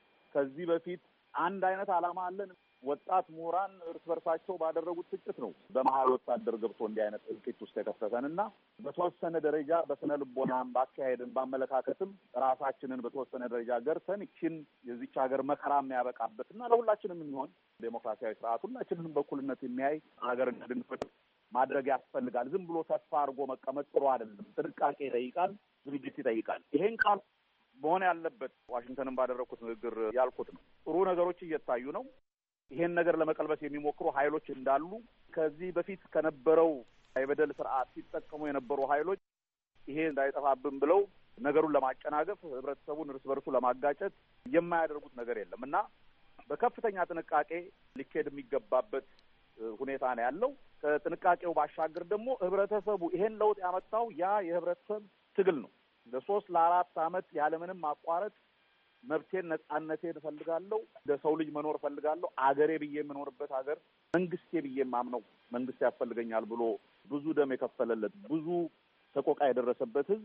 ከዚህ በፊት አንድ አይነት ዓላማ አለን። ወጣት ምሁራን እርስ በርሳቸው ባደረጉት ፍጭት ነው በመሀል ወታደር ገብቶ እንዲህ አይነት እልቂት ውስጥ የከተተን እና በተወሰነ ደረጃ በስነ ልቦናም ባካሄድን ባመለካከትም ራሳችንን በተወሰነ ደረጃ ገርተን ይችን የዚች ሀገር መከራ የሚያበቃበት እና ለሁላችንም የሚሆን ዴሞክራሲያዊ ስርዓት ሁላችንንም በኩልነት የሚያይ ሀገር እንድንፈጥር ማድረግ ያስፈልጋል። ዝም ብሎ ተስፋ አድርጎ መቀመጥ ጥሩ አይደለም። ጥንቃቄ ይጠይቃል፣ ዝግጅት ይጠይቃል። ይሄን ካል መሆን ያለበት ዋሽንግተንን ባደረኩት ንግግር ያልኩት ነው። ጥሩ ነገሮች እየታዩ ነው። ይሄን ነገር ለመቀልበስ የሚሞክሩ ኃይሎች እንዳሉ ከዚህ በፊት ከነበረው የበደል ስርዓት ሲጠቀሙ የነበሩ ኃይሎች ይሄ እንዳይጠፋብን ብለው ነገሩን ለማጨናገፍ ህብረተሰቡን እርስ በርሱ ለማጋጨት የማያደርጉት ነገር የለም እና በከፍተኛ ጥንቃቄ ሊካሄድ የሚገባበት ሁኔታ ነው ያለው። ከጥንቃቄው ባሻገር ደግሞ ህብረተሰቡ ይሄን ለውጥ ያመጣው ያ የህብረተሰብ ትግል ነው። ለሶስት ለአራት አመት ያለምንም ማቋረጥ መብቴን ነጻነቴን እፈልጋለሁ፣ እንደ ሰው ልጅ መኖር እፈልጋለሁ፣ አገሬ ብዬ የምኖርበት ሀገር መንግስቴ ብዬ የማምነው መንግስት ያስፈልገኛል ብሎ ብዙ ደም የከፈለለት ብዙ ሰቆቃ የደረሰበት ህዝብ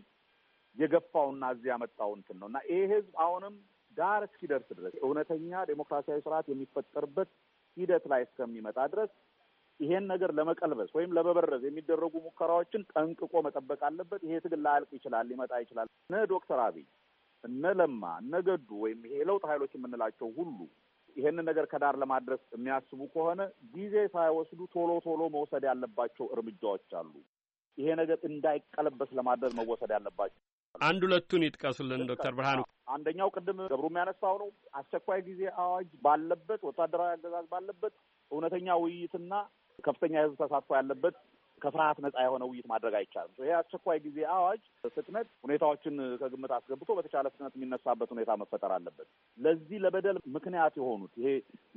የገፋውና እዚህ ያመጣው እንትን ነው እና ይሄ ህዝብ አሁንም ዳር እስኪደርስ ድረስ እውነተኛ ዴሞክራሲያዊ ስርዓት የሚፈጠርበት ሂደት ላይ እስከሚመጣ ድረስ ይሄን ነገር ለመቀልበስ ወይም ለመበረዝ የሚደረጉ ሙከራዎችን ጠንቅቆ መጠበቅ አለበት። ይሄ ትግል ላያልቅ ይችላል፣ ሊመጣ ይችላል። እነ ዶክተር አብይ እነ ለማ እነ ገዱ ወይም ይሄ ለውጥ ኃይሎች የምንላቸው ሁሉ ይሄንን ነገር ከዳር ለማድረስ የሚያስቡ ከሆነ ጊዜ ሳይወስዱ ቶሎ ቶሎ መውሰድ ያለባቸው እርምጃዎች አሉ። ይሄ ነገር እንዳይቀለበስ ለማድረግ መወሰድ ያለባቸው አንድ ሁለቱን ይጥቀሱልን ዶክተር ብርሃኑ። አንደኛው ቅድም ገብሩ የሚያነሳው ነው። አስቸኳይ ጊዜ አዋጅ ባለበት፣ ወታደራዊ አገዛዝ ባለበት እውነተኛ ውይይትና ከፍተኛ የህዝብ ተሳትፎ ያለበት ከፍርሃት ነጻ የሆነ ውይይት ማድረግ አይቻልም። ይሄ አስቸኳይ ጊዜ አዋጅ ፍጥነት ሁኔታዎችን ከግምት አስገብቶ በተቻለ ፍጥነት የሚነሳበት ሁኔታ መፈጠር አለበት። ለዚህ ለበደል ምክንያት የሆኑት ይሄ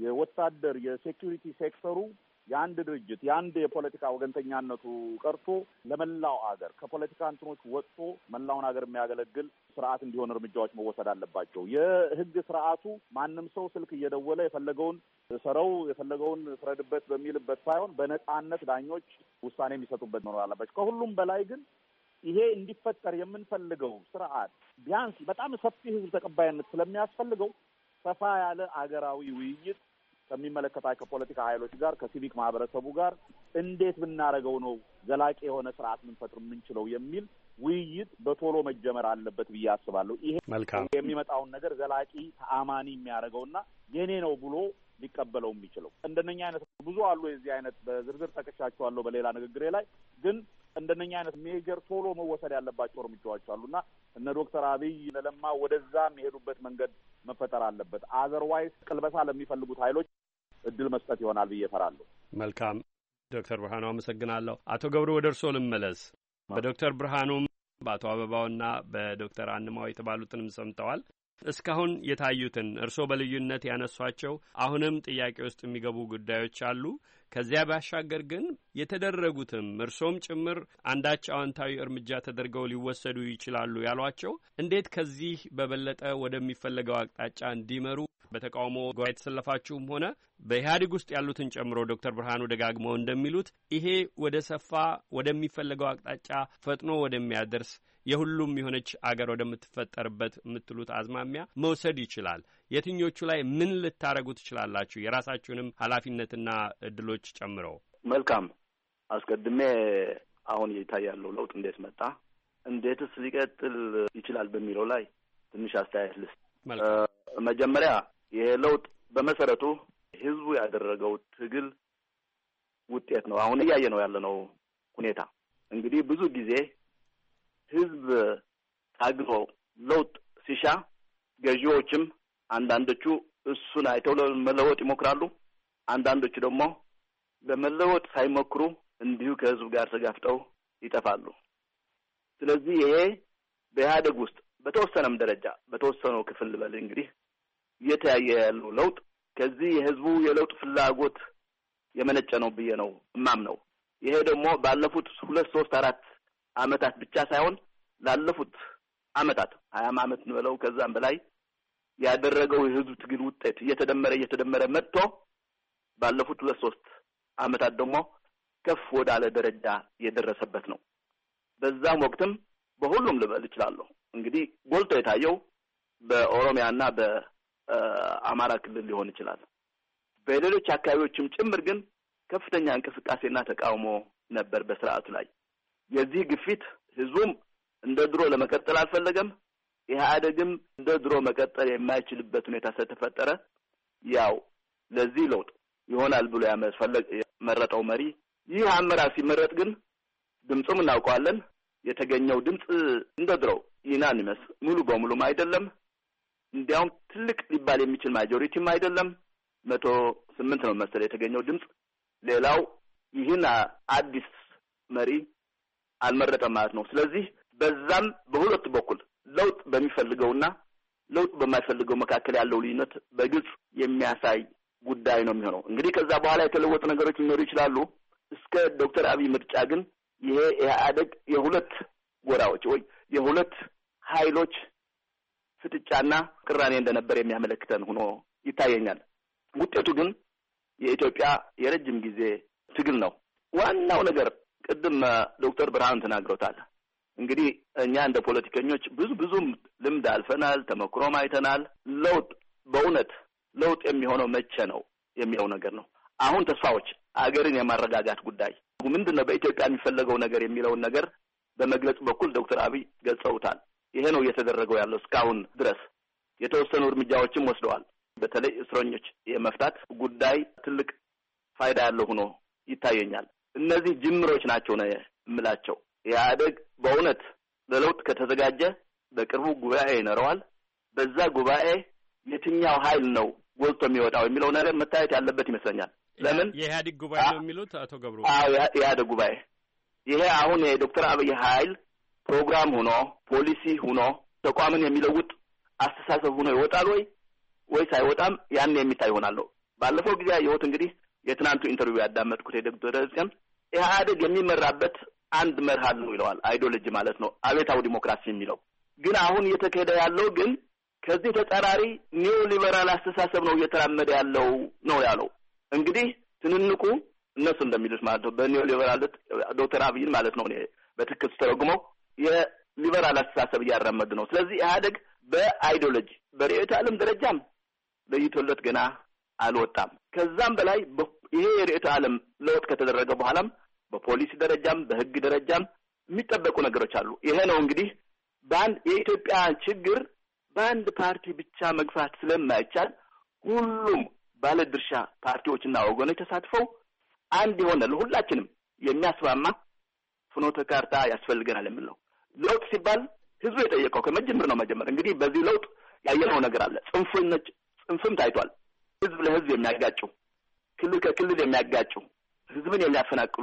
የወታደር የሴኪሪቲ ሴክተሩ የአንድ ድርጅት የአንድ የፖለቲካ ወገንተኛነቱ ቀርቶ ለመላው ሀገር ከፖለቲካ እንትኖች ወጥቶ መላውን ሀገር የሚያገለግል ስርዓት እንዲሆን እርምጃዎች መወሰድ አለባቸው። የህግ ስርዓቱ ማንም ሰው ስልክ እየደወለ የፈለገውን ሰረው የፈለገውን ፍረድበት በሚልበት ሳይሆን በነጻነት ዳኞች ውሳኔ የሚሰጡበት መኖር አለባቸው። ከሁሉም በላይ ግን ይሄ እንዲፈጠር የምንፈልገው ስርዓት ቢያንስ በጣም ሰፊ ህዝብ ተቀባይነት ስለሚያስፈልገው ሰፋ ያለ አገራዊ ውይይት ከሚመለከታቸው ከፖለቲካ ኃይሎች ጋር ከሲቪክ ማህበረሰቡ ጋር እንዴት ብናረገው ነው ዘላቂ የሆነ ስርዓት ልንፈጥር የምንችለው የሚል ውይይት በቶሎ መጀመር አለበት ብዬ አስባለሁ። ይሄ መልካም የሚመጣውን ነገር ዘላቂ ተአማኒ የሚያደርገውና የኔ ነው ብሎ ሊቀበለው የሚችለው እንደነኛ አይነት ብዙ አሉ። የዚህ አይነት በዝርዝር ጠቅሻቸዋለሁ በሌላ ንግግሬ ላይ። ግን እንደነኛ አይነት ሜጀር ቶሎ መወሰድ ያለባቸው እርምጃዎች አሉና እነ ዶክተር አብይ ለለማ ወደዛ የሚሄዱበት መንገድ መፈጠር አለበት። አዘርዋይስ ቅልበሳ ለሚፈልጉት ኃይሎች እድል መስጠት ይሆናል ብዬ እፈራለሁ። መልካም ዶክተር ብርሃኑ አመሰግናለሁ። አቶ ገብሩ ወደ እርስዎ ልመለስ። በዶክተር ብርሃኑም በአቶ አበባውና በዶክተር አንማው የተባሉትንም ሰምተዋል። እስካሁን የታዩትን እርስዎ በልዩነት ያነሷቸው አሁንም ጥያቄ ውስጥ የሚገቡ ጉዳዮች አሉ። ከዚያ ባሻገር ግን የተደረጉትም እርሶም ጭምር አንዳች አዎንታዊ እርምጃ ተደርገው ሊወሰዱ ይችላሉ ያሏቸው እንዴት ከዚህ በበለጠ ወደሚፈለገው አቅጣጫ እንዲመሩ በተቃውሞ ጎራ የተሰለፋችሁም ሆነ በኢህአዴግ ውስጥ ያሉትን ጨምሮ ዶክተር ብርሃኑ ደጋግመው እንደሚሉት ይሄ ወደ ሰፋ ወደሚፈለገው አቅጣጫ ፈጥኖ ወደሚያደርስ የሁሉም የሆነች አገር ወደምትፈጠርበት የምትሉት አዝማሚያ መውሰድ ይችላል። የትኞቹ ላይ ምን ልታረጉ ትችላላችሁ? የራሳችሁንም ኃላፊነትና እድሎች ጨምረው። መልካም። አስቀድሜ አሁን እየታያለው ለውጥ እንዴት መጣ፣ እንዴትስ ሊቀጥል ይችላል በሚለው ላይ ትንሽ አስተያየት ልስጥ። መጀመሪያ ይሄ ለውጥ በመሰረቱ ህዝቡ ያደረገው ትግል ውጤት ነው። አሁን እያየ ነው ያለነው ሁኔታ። እንግዲህ ብዙ ጊዜ ህዝብ ታግሎ ለውጥ ሲሻ ገዢዎችም አንዳንዶቹ እሱን አይተው ለመለወጥ ይሞክራሉ፣ አንዳንዶቹ ደግሞ ለመለወጥ ሳይሞክሩ እንዲሁ ከህዝብ ጋር ተጋፍጠው ይጠፋሉ። ስለዚህ ይሄ በኢህአዴግ ውስጥ በተወሰነም ደረጃ በተወሰነው ክፍል ልበል እንግዲህ እየተያየ ያለው ለውጥ ከዚህ የህዝቡ የለውጥ ፍላጎት የመነጨ ነው ብዬ ነው እማምነው። ይሄ ደግሞ ባለፉት ሁለት ሶስት አራት አመታት ብቻ ሳይሆን ላለፉት አመታት ሀያ አመት ነው ከዛም በላይ ያደረገው የህዝብ ትግል ውጤት እየተደመረ እየተደመረ መጥቶ ባለፉት ሁለት ሶስት አመታት ደግሞ ከፍ ወዳለ ደረጃ የደረሰበት ነው። በዛም ወቅትም በሁሉም ልበል እችላለሁ እንግዲህ ጎልቶ የታየው በኦሮሚያና በአማራ ክልል ሊሆን ይችላል። በሌሎች አካባቢዎችም ጭምር ግን ከፍተኛ እንቅስቃሴና ተቃውሞ ነበር በስርዓቱ ላይ። የዚህ ግፊት ህዝቡም እንደ ድሮ ለመቀጠል አልፈለገም። ኢህአዴግም እንደ ድሮ መቀጠል የማይችልበት ሁኔታ ስለተፈጠረ ያው ለዚህ ለውጥ ይሆናል ብሎ ያመፈለግ መረጠው መሪ ይህ አመራር ሲመረጥ ግን ድምጹም እናውቀዋለን። የተገኘው ድምጽ እንደ ድሮ ዩናኒመስ ሙሉ በሙሉም አይደለም፣ እንዲያውም ትልቅ ሊባል የሚችል ማጆሪቲም አይደለም። መቶ ስምንት ነው መሰለኝ የተገኘው ድምጽ። ሌላው ይህን አዲስ መሪ አልመረጠም ማለት ነው። ስለዚህ በዛም በሁለት በኩል ለውጥ በሚፈልገውና ለውጥ በማይፈልገው መካከል ያለው ልዩነት በግልጽ የሚያሳይ ጉዳይ ነው የሚሆነው። እንግዲህ ከዛ በኋላ የተለወጡ ነገሮች ሊኖሩ ይችላሉ። እስከ ዶክተር አብይ ምርጫ ግን ይሄ ኢህአዴግ የሁለት ጎራዎች ወይ የሁለት ኃይሎች ፍጥጫና ቅራኔ እንደነበር የሚያመለክተን ሆኖ ይታየኛል። ውጤቱ ግን የኢትዮጵያ የረጅም ጊዜ ትግል ነው። ዋናው ነገር ቅድም ዶክተር ብርሃን ተናግሮታል። እንግዲህ እኛ እንደ ፖለቲከኞች ብዙ ብዙም ልምድ አልፈናል፣ ተመክሮም አይተናል። ለውጥ በእውነት ለውጥ የሚሆነው መቼ ነው የሚለው ነገር ነው። አሁን ተስፋዎች አገርን የማረጋጋት ጉዳይ ምንድነው በኢትዮጵያ የሚፈለገው ነገር የሚለውን ነገር በመግለጽ በኩል ዶክተር አብይ ገልጸውታል። ይሄ ነው እየተደረገው ያለው እስካሁን ድረስ። የተወሰኑ እርምጃዎችም ወስደዋል። በተለይ እስረኞች የመፍታት ጉዳይ ትልቅ ፋይዳ ያለው ሆኖ ይታየኛል። እነዚህ ጅምሮች ናቸው ነው የምላቸው። ኢህአዴግ በእውነት ለለውጥ ከተዘጋጀ በቅርቡ ጉባኤ ይኖረዋል። በዛ ጉባኤ የትኛው ኃይል ነው ጎልቶ የሚወጣው የሚለው ነገር መታየት ያለበት ይመስለኛል። ለምን የኢህአዴግ ጉባኤ ነው የሚሉት አቶ ገብሩ? አዎ የኢህአዴግ ጉባኤ። ይሄ አሁን የዶክተር አብይ ኃይል ፕሮግራም ሆኖ ፖሊሲ ሆኖ ተቋምን የሚለውጥ አስተሳሰብ ሆኖ ይወጣል ወይ ወይስ አይወጣም? ያን የሚታይ ይሆናል። ባለፈው ጊዜ ያየሁት እንግዲህ የትናንቱ ኢንተርቪው ያዳመጥኩት የዶክተር ደስከም ኢህአዴግ የሚመራበት አንድ መርህ አለው ይለዋል። አይዲዮሎጂ ማለት ነው፣ አቤታዊ ዲሞክራሲ የሚለው። ግን አሁን እየተካሄደ ያለው ግን ከዚህ ተጻራሪ ኒዮ ሊበራል አስተሳሰብ ነው እየተራመደ ያለው ነው ያለው። እንግዲህ ትንንቁ እነሱ እንደሚሉት ማለት ነው በኒዮ ሊበራል ዶክተር አብይን ማለት ነው በትክክል ተረጉመው የሊበራል አስተሳሰብ እያራመደ ነው። ስለዚህ ኢህአዴግ በአይዲዮሎጂ በርዕዮተ ዓለም ደረጃም ለይቶለት ገና አልወጣም። ከዛም በላይ ይሄ የርዕዮተ ዓለም ለውጥ ከተደረገ በኋላም በፖሊሲ ደረጃም በህግ ደረጃም የሚጠበቁ ነገሮች አሉ። ይሄ ነው እንግዲህ በአንድ የኢትዮጵያ ችግር በአንድ ፓርቲ ብቻ መግፋት ስለማይቻል ሁሉም ባለድርሻ ፓርቲዎችና ወገኖች ተሳትፈው አንድ የሆነ ለሁላችንም የሚያስማማ ፍኖተ ካርታ ያስፈልገናል የምንለው ለውጥ ሲባል ህዝቡ የጠየቀው ከመጀመር ነው። መጀመር እንግዲህ በዚህ ለውጥ ያየነው ነገር አለ። ጽንፍነች ጽንፍም ታይቷል። ህዝብ ለህዝብ የሚያጋጩ፣ ክልል ከክልል የሚያጋጩ፣ ህዝብን የሚያፈናቅሉ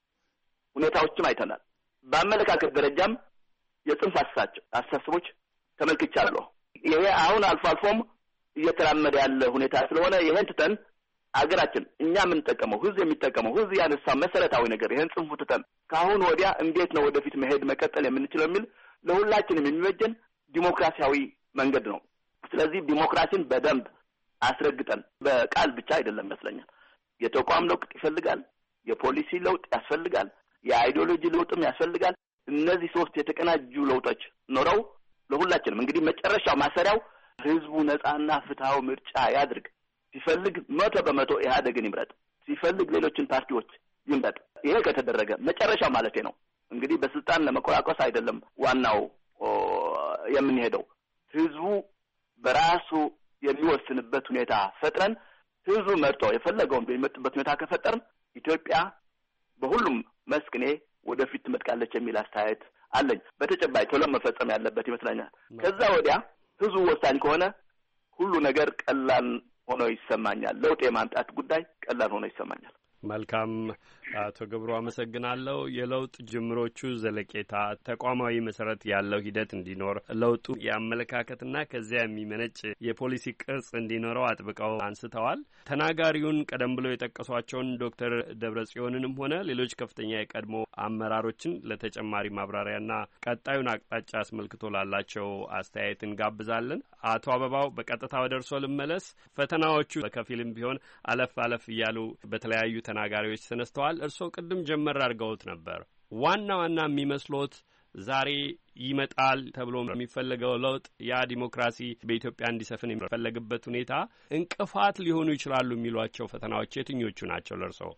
ሁኔታዎችም አይተናል። በአመለካከት ደረጃም የጽንፍ አስተሳሰቦች ተመልክቻለሁ። ይሄ አሁን አልፎ አልፎም እየተራመደ ያለ ሁኔታ ስለሆነ ይሄን ትተን አገራችን እኛ የምንጠቀመው ህዝብ የሚጠቀመው ህዝብ ያነሳው መሰረታዊ ነገር ይሄን ጽንፉ ትተን ከአሁን ወዲያ እንዴት ነው ወደፊት መሄድ መቀጠል የምንችለው የሚል ለሁላችንም የሚበጀን ዲሞክራሲያዊ መንገድ ነው። ስለዚህ ዲሞክራሲን በደንብ አስረግጠን በቃል ብቻ አይደለም ይመስለኛል። የተቋም ለውጥ ይፈልጋል፣ የፖሊሲ ለውጥ ያስፈልጋል፣ የአይዲዮሎጂ ለውጥም ያስፈልጋል። እነዚህ ሶስት የተቀናጁ ለውጦች ኖረው ለሁላችንም እንግዲህ መጨረሻው ማሰሪያው ህዝቡ ነጻና ፍትሃዊ ምርጫ ያድርግ። ሲፈልግ መቶ በመቶ ኢህአዴግን ይምረጥ፣ ሲፈልግ ሌሎችን ፓርቲዎች ይምረጥ። ይሄ ከተደረገ መጨረሻው ማለቴ ነው እንግዲህ በስልጣን ለመቆራቆስ አይደለም ዋናው የምንሄደው። ህዝቡ በራሱ የሚወስንበት ሁኔታ ፈጥረን ህዝቡ መርጦ የፈለገውን በሚመጥበት ሁኔታ ከፈጠርን ኢትዮጵያ በሁሉም መስክ እኔ ወደፊት ትመጥቃለች የሚል አስተያየት አለኝ። በተጨባጭ ቶሎ መፈጸም ያለበት ይመስለኛል። ከዛ ወዲያ ህዝቡ ወሳኝ ከሆነ ሁሉ ነገር ቀላል ሆኖ ይሰማኛል። ለውጥ የማምጣት ጉዳይ ቀላል ሆኖ ይሰማኛል። መልካም አቶ ገብሩ አመሰግናለሁ። የለውጥ ጅምሮቹ ዘለቄታ ተቋማዊ መሰረት ያለው ሂደት እንዲኖር ለውጡ የአመለካከትና ከዚያ የሚመነጭ የፖሊሲ ቅርጽ እንዲኖረው አጥብቀው አንስተዋል። ተናጋሪውን ቀደም ብለው የጠቀሷቸውን ዶክተር ደብረጽዮንንም ሆነ ሌሎች ከፍተኛ የቀድሞ አመራሮችን ለተጨማሪ ማብራሪያና ቀጣዩን አቅጣጫ አስመልክቶ ላላቸው አስተያየት እንጋብዛለን። አቶ አበባው በቀጥታ ወደ እርሶ ልመለስ። ፈተናዎቹ በከፊልም ቢሆን አለፍ አለፍ እያሉ በተለያዩ ተናጋሪዎች ተነስተዋል። እርስዎ ቅድም ጀመር አድርገውት ነበር። ዋና ዋና የሚመስሎት ዛሬ ይመጣል ተብሎ የሚፈለገው ለውጥ ያ ዲሞክራሲ በኢትዮጵያ እንዲሰፍን የሚፈለግበት ሁኔታ እንቅፋት ሊሆኑ ይችላሉ የሚሏቸው ፈተናዎች የትኞቹ ናቸው ለእርስዎ?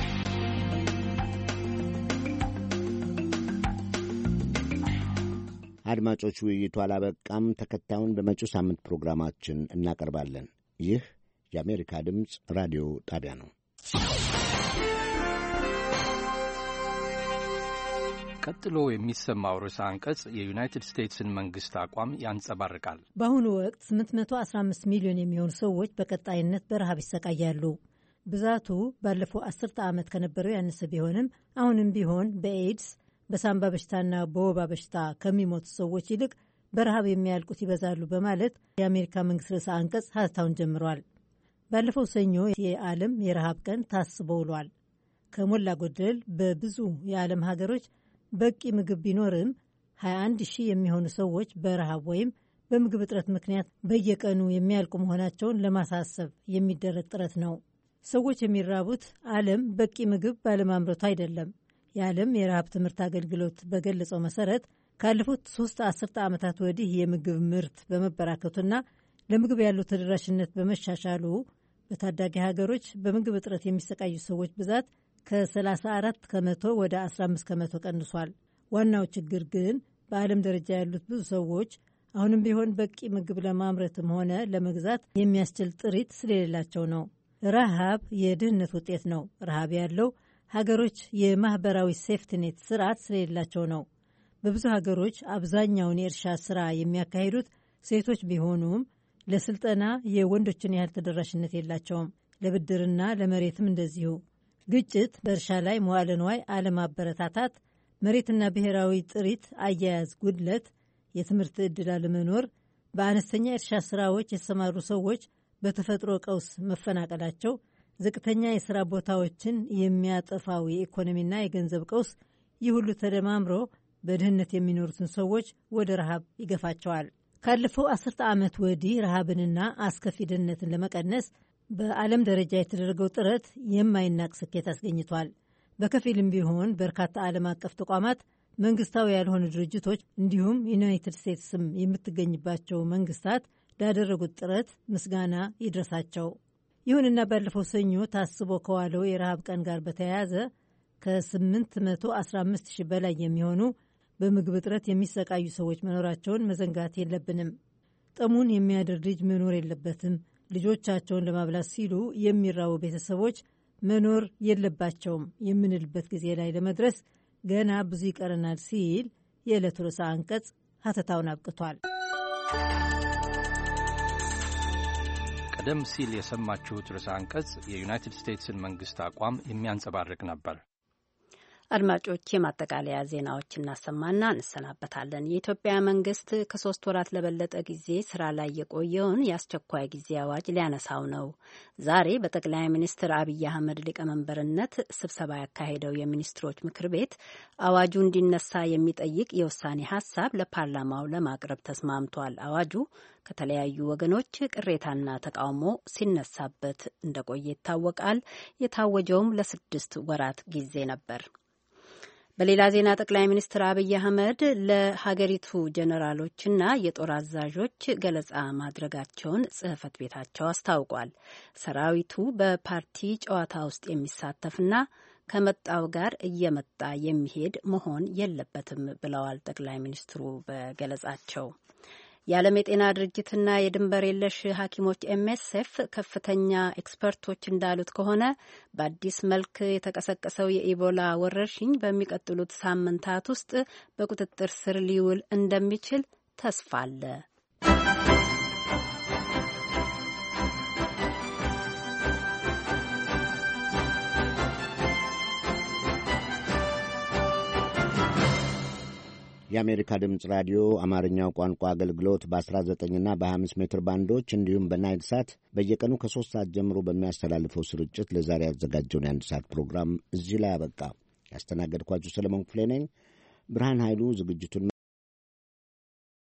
አድማጮች፣ ውይይቱ አላበቃም። ተከታዩን በመጪው ሳምንት ፕሮግራማችን እናቀርባለን። ይህ የአሜሪካ ድምፅ ራዲዮ ጣቢያ ነው። ቀጥሎ የሚሰማው ርዕሰ አንቀጽ የዩናይትድ ስቴትስን መንግስት አቋም ያንጸባርቃል። በአሁኑ ወቅት ስምንት መቶ አስራ አምስት ሚሊዮን የሚሆኑ ሰዎች በቀጣይነት በረሃብ ይሰቃያሉ። ብዛቱ ባለፈው አስርተ ዓመት ከነበረው ያነሰ ቢሆንም አሁንም ቢሆን በኤድስ በሳምባ በሽታና በወባ በሽታ ከሚሞቱ ሰዎች ይልቅ በረሃብ የሚያልቁት ይበዛሉ በማለት የአሜሪካ መንግስት ርዕሰ አንቀጽ ሀተታውን ጀምሯል። ባለፈው ሰኞ የዓለም የረሃብ ቀን ታስቦ ውሏል። ከሞላ ጎደል በብዙ የዓለም ሀገሮች በቂ ምግብ ቢኖርም ሀያ አንድ ሺህ የሚሆኑ ሰዎች በረሃብ ወይም በምግብ እጥረት ምክንያት በየቀኑ የሚያልቁ መሆናቸውን ለማሳሰብ የሚደረግ ጥረት ነው። ሰዎች የሚራቡት ዓለም በቂ ምግብ ባለማምረቱ አይደለም። የዓለም የረሃብ ትምህርት አገልግሎት በገለጸው መሰረት ካለፉት ሶስት አስርተ ዓመታት ወዲህ የምግብ ምርት በመበራከቱና ለምግብ ያለው ተደራሽነት በመሻሻሉ በታዳጊ ሀገሮች በምግብ እጥረት የሚሰቃዩ ሰዎች ብዛት ከሰላሳ አራት ከመቶ ወደ አስራ አምስት ከመቶ ቀንሷል። ዋናው ችግር ግን በዓለም ደረጃ ያሉት ብዙ ሰዎች አሁንም ቢሆን በቂ ምግብ ለማምረትም ሆነ ለመግዛት የሚያስችል ጥሪት ስለሌላቸው ነው። ረሃብ የድህነት ውጤት ነው። ረሃብ ያለው ሀገሮች የማህበራዊ ሴፍትኔት ስርዓት ስለሌላቸው ነው። በብዙ ሀገሮች አብዛኛውን የእርሻ ስራ የሚያካሂዱት ሴቶች ቢሆኑም ለስልጠና የወንዶችን ያህል ተደራሽነት የላቸውም። ለብድርና ለመሬትም እንደዚሁ። ግጭት፣ በእርሻ ላይ መዋዕለ ንዋይ አለማበረታታት፣ መሬትና ብሔራዊ ጥሪት አያያዝ ጉድለት፣ የትምህርት ዕድል አለመኖር፣ በአነስተኛ የእርሻ ስራዎች የተሰማሩ ሰዎች በተፈጥሮ ቀውስ መፈናቀላቸው፣ ዝቅተኛ የሥራ ቦታዎችን የሚያጠፋው የኢኮኖሚና የገንዘብ ቀውስ፣ ይህ ሁሉ ተደማምሮ በድህነት የሚኖሩትን ሰዎች ወደ ረሃብ ይገፋቸዋል። ካለፈው አስርተ ዓመት ወዲህ ረሃብንና አስከፊ ድህነትን ለመቀነስ በዓለም ደረጃ የተደረገው ጥረት የማይናቅ ስኬት አስገኝቷል። በከፊልም ቢሆን በርካታ ዓለም አቀፍ ተቋማት፣ መንግስታዊ ያልሆኑ ድርጅቶች እንዲሁም ዩናይትድ ስቴትስም የምትገኝባቸው መንግስታት ላደረጉት ጥረት ምስጋና ይድረሳቸው። ይሁንና ባለፈው ሰኞ ታስቦ ከዋለው የረሃብ ቀን ጋር በተያያዘ ከስምንት መቶ አስራ አምስት ሺህ በላይ የሚሆኑ በምግብ እጥረት የሚሰቃዩ ሰዎች መኖራቸውን መዘንጋት የለብንም። ጠሙን የሚያድር ልጅ መኖር የለበትም። ልጆቻቸውን ለማብላት ሲሉ የሚራቡ ቤተሰቦች መኖር የለባቸውም የምንልበት ጊዜ ላይ ለመድረስ ገና ብዙ ይቀረናል ሲል የዕለቱ ርዕሰ አንቀጽ ሀተታውን አብቅቷል። ቀደም ሲል የሰማችሁት ርዕሰ አንቀጽ የዩናይትድ ስቴትስን መንግስት አቋም የሚያንጸባርቅ ነበር። አድማጮች የማጠቃለያ ዜናዎች እናሰማና እንሰናበታለን። የኢትዮጵያ መንግስት ከሶስት ወራት ለበለጠ ጊዜ ስራ ላይ የቆየውን የአስቸኳይ ጊዜ አዋጅ ሊያነሳው ነው። ዛሬ በጠቅላይ ሚኒስትር አብይ አህመድ ሊቀመንበርነት ስብሰባ ያካሄደው የሚኒስትሮች ምክር ቤት አዋጁ እንዲነሳ የሚጠይቅ የውሳኔ ሀሳብ ለፓርላማው ለማቅረብ ተስማምቷል። አዋጁ ከተለያዩ ወገኖች ቅሬታና ተቃውሞ ሲነሳበት እንደቆየ ይታወቃል። የታወጀውም ለስድስት ወራት ጊዜ ነበር። በሌላ ዜና ጠቅላይ ሚኒስትር አብይ አህመድ ለሀገሪቱ ጀኔራሎችና የጦር አዛዦች ገለጻ ማድረጋቸውን ጽሕፈት ቤታቸው አስታውቋል። ሰራዊቱ በፓርቲ ጨዋታ ውስጥ የሚሳተፍና ከመጣው ጋር እየመጣ የሚሄድ መሆን የለበትም ብለዋል ጠቅላይ ሚኒስትሩ በገለጻቸው። የዓለም የጤና ድርጅትና የድንበር የለሽ ሐኪሞች ኤምኤስኤፍ ከፍተኛ ኤክስፐርቶች እንዳሉት ከሆነ በአዲስ መልክ የተቀሰቀሰው የኢቦላ ወረርሽኝ በሚቀጥሉት ሳምንታት ውስጥ በቁጥጥር ስር ሊውል እንደሚችል ተስፋ አለ። የአሜሪካ ድምፅ ራዲዮ አማርኛው ቋንቋ አገልግሎት በአስራ ዘጠኝና በሀያ አምስት ሜትር ባንዶች እንዲሁም በናይል ሳት በየቀኑ ከሦስት ሰዓት ጀምሮ በሚያስተላልፈው ስርጭት ለዛሬ ያዘጋጀውን የአንድ ሰዓት ፕሮግራም እዚህ ላይ አበቃ። ያስተናገድኳችሁ ሰለሞን ክፍሌ ነኝ። ብርሃን ኃይሉ ዝግጅቱን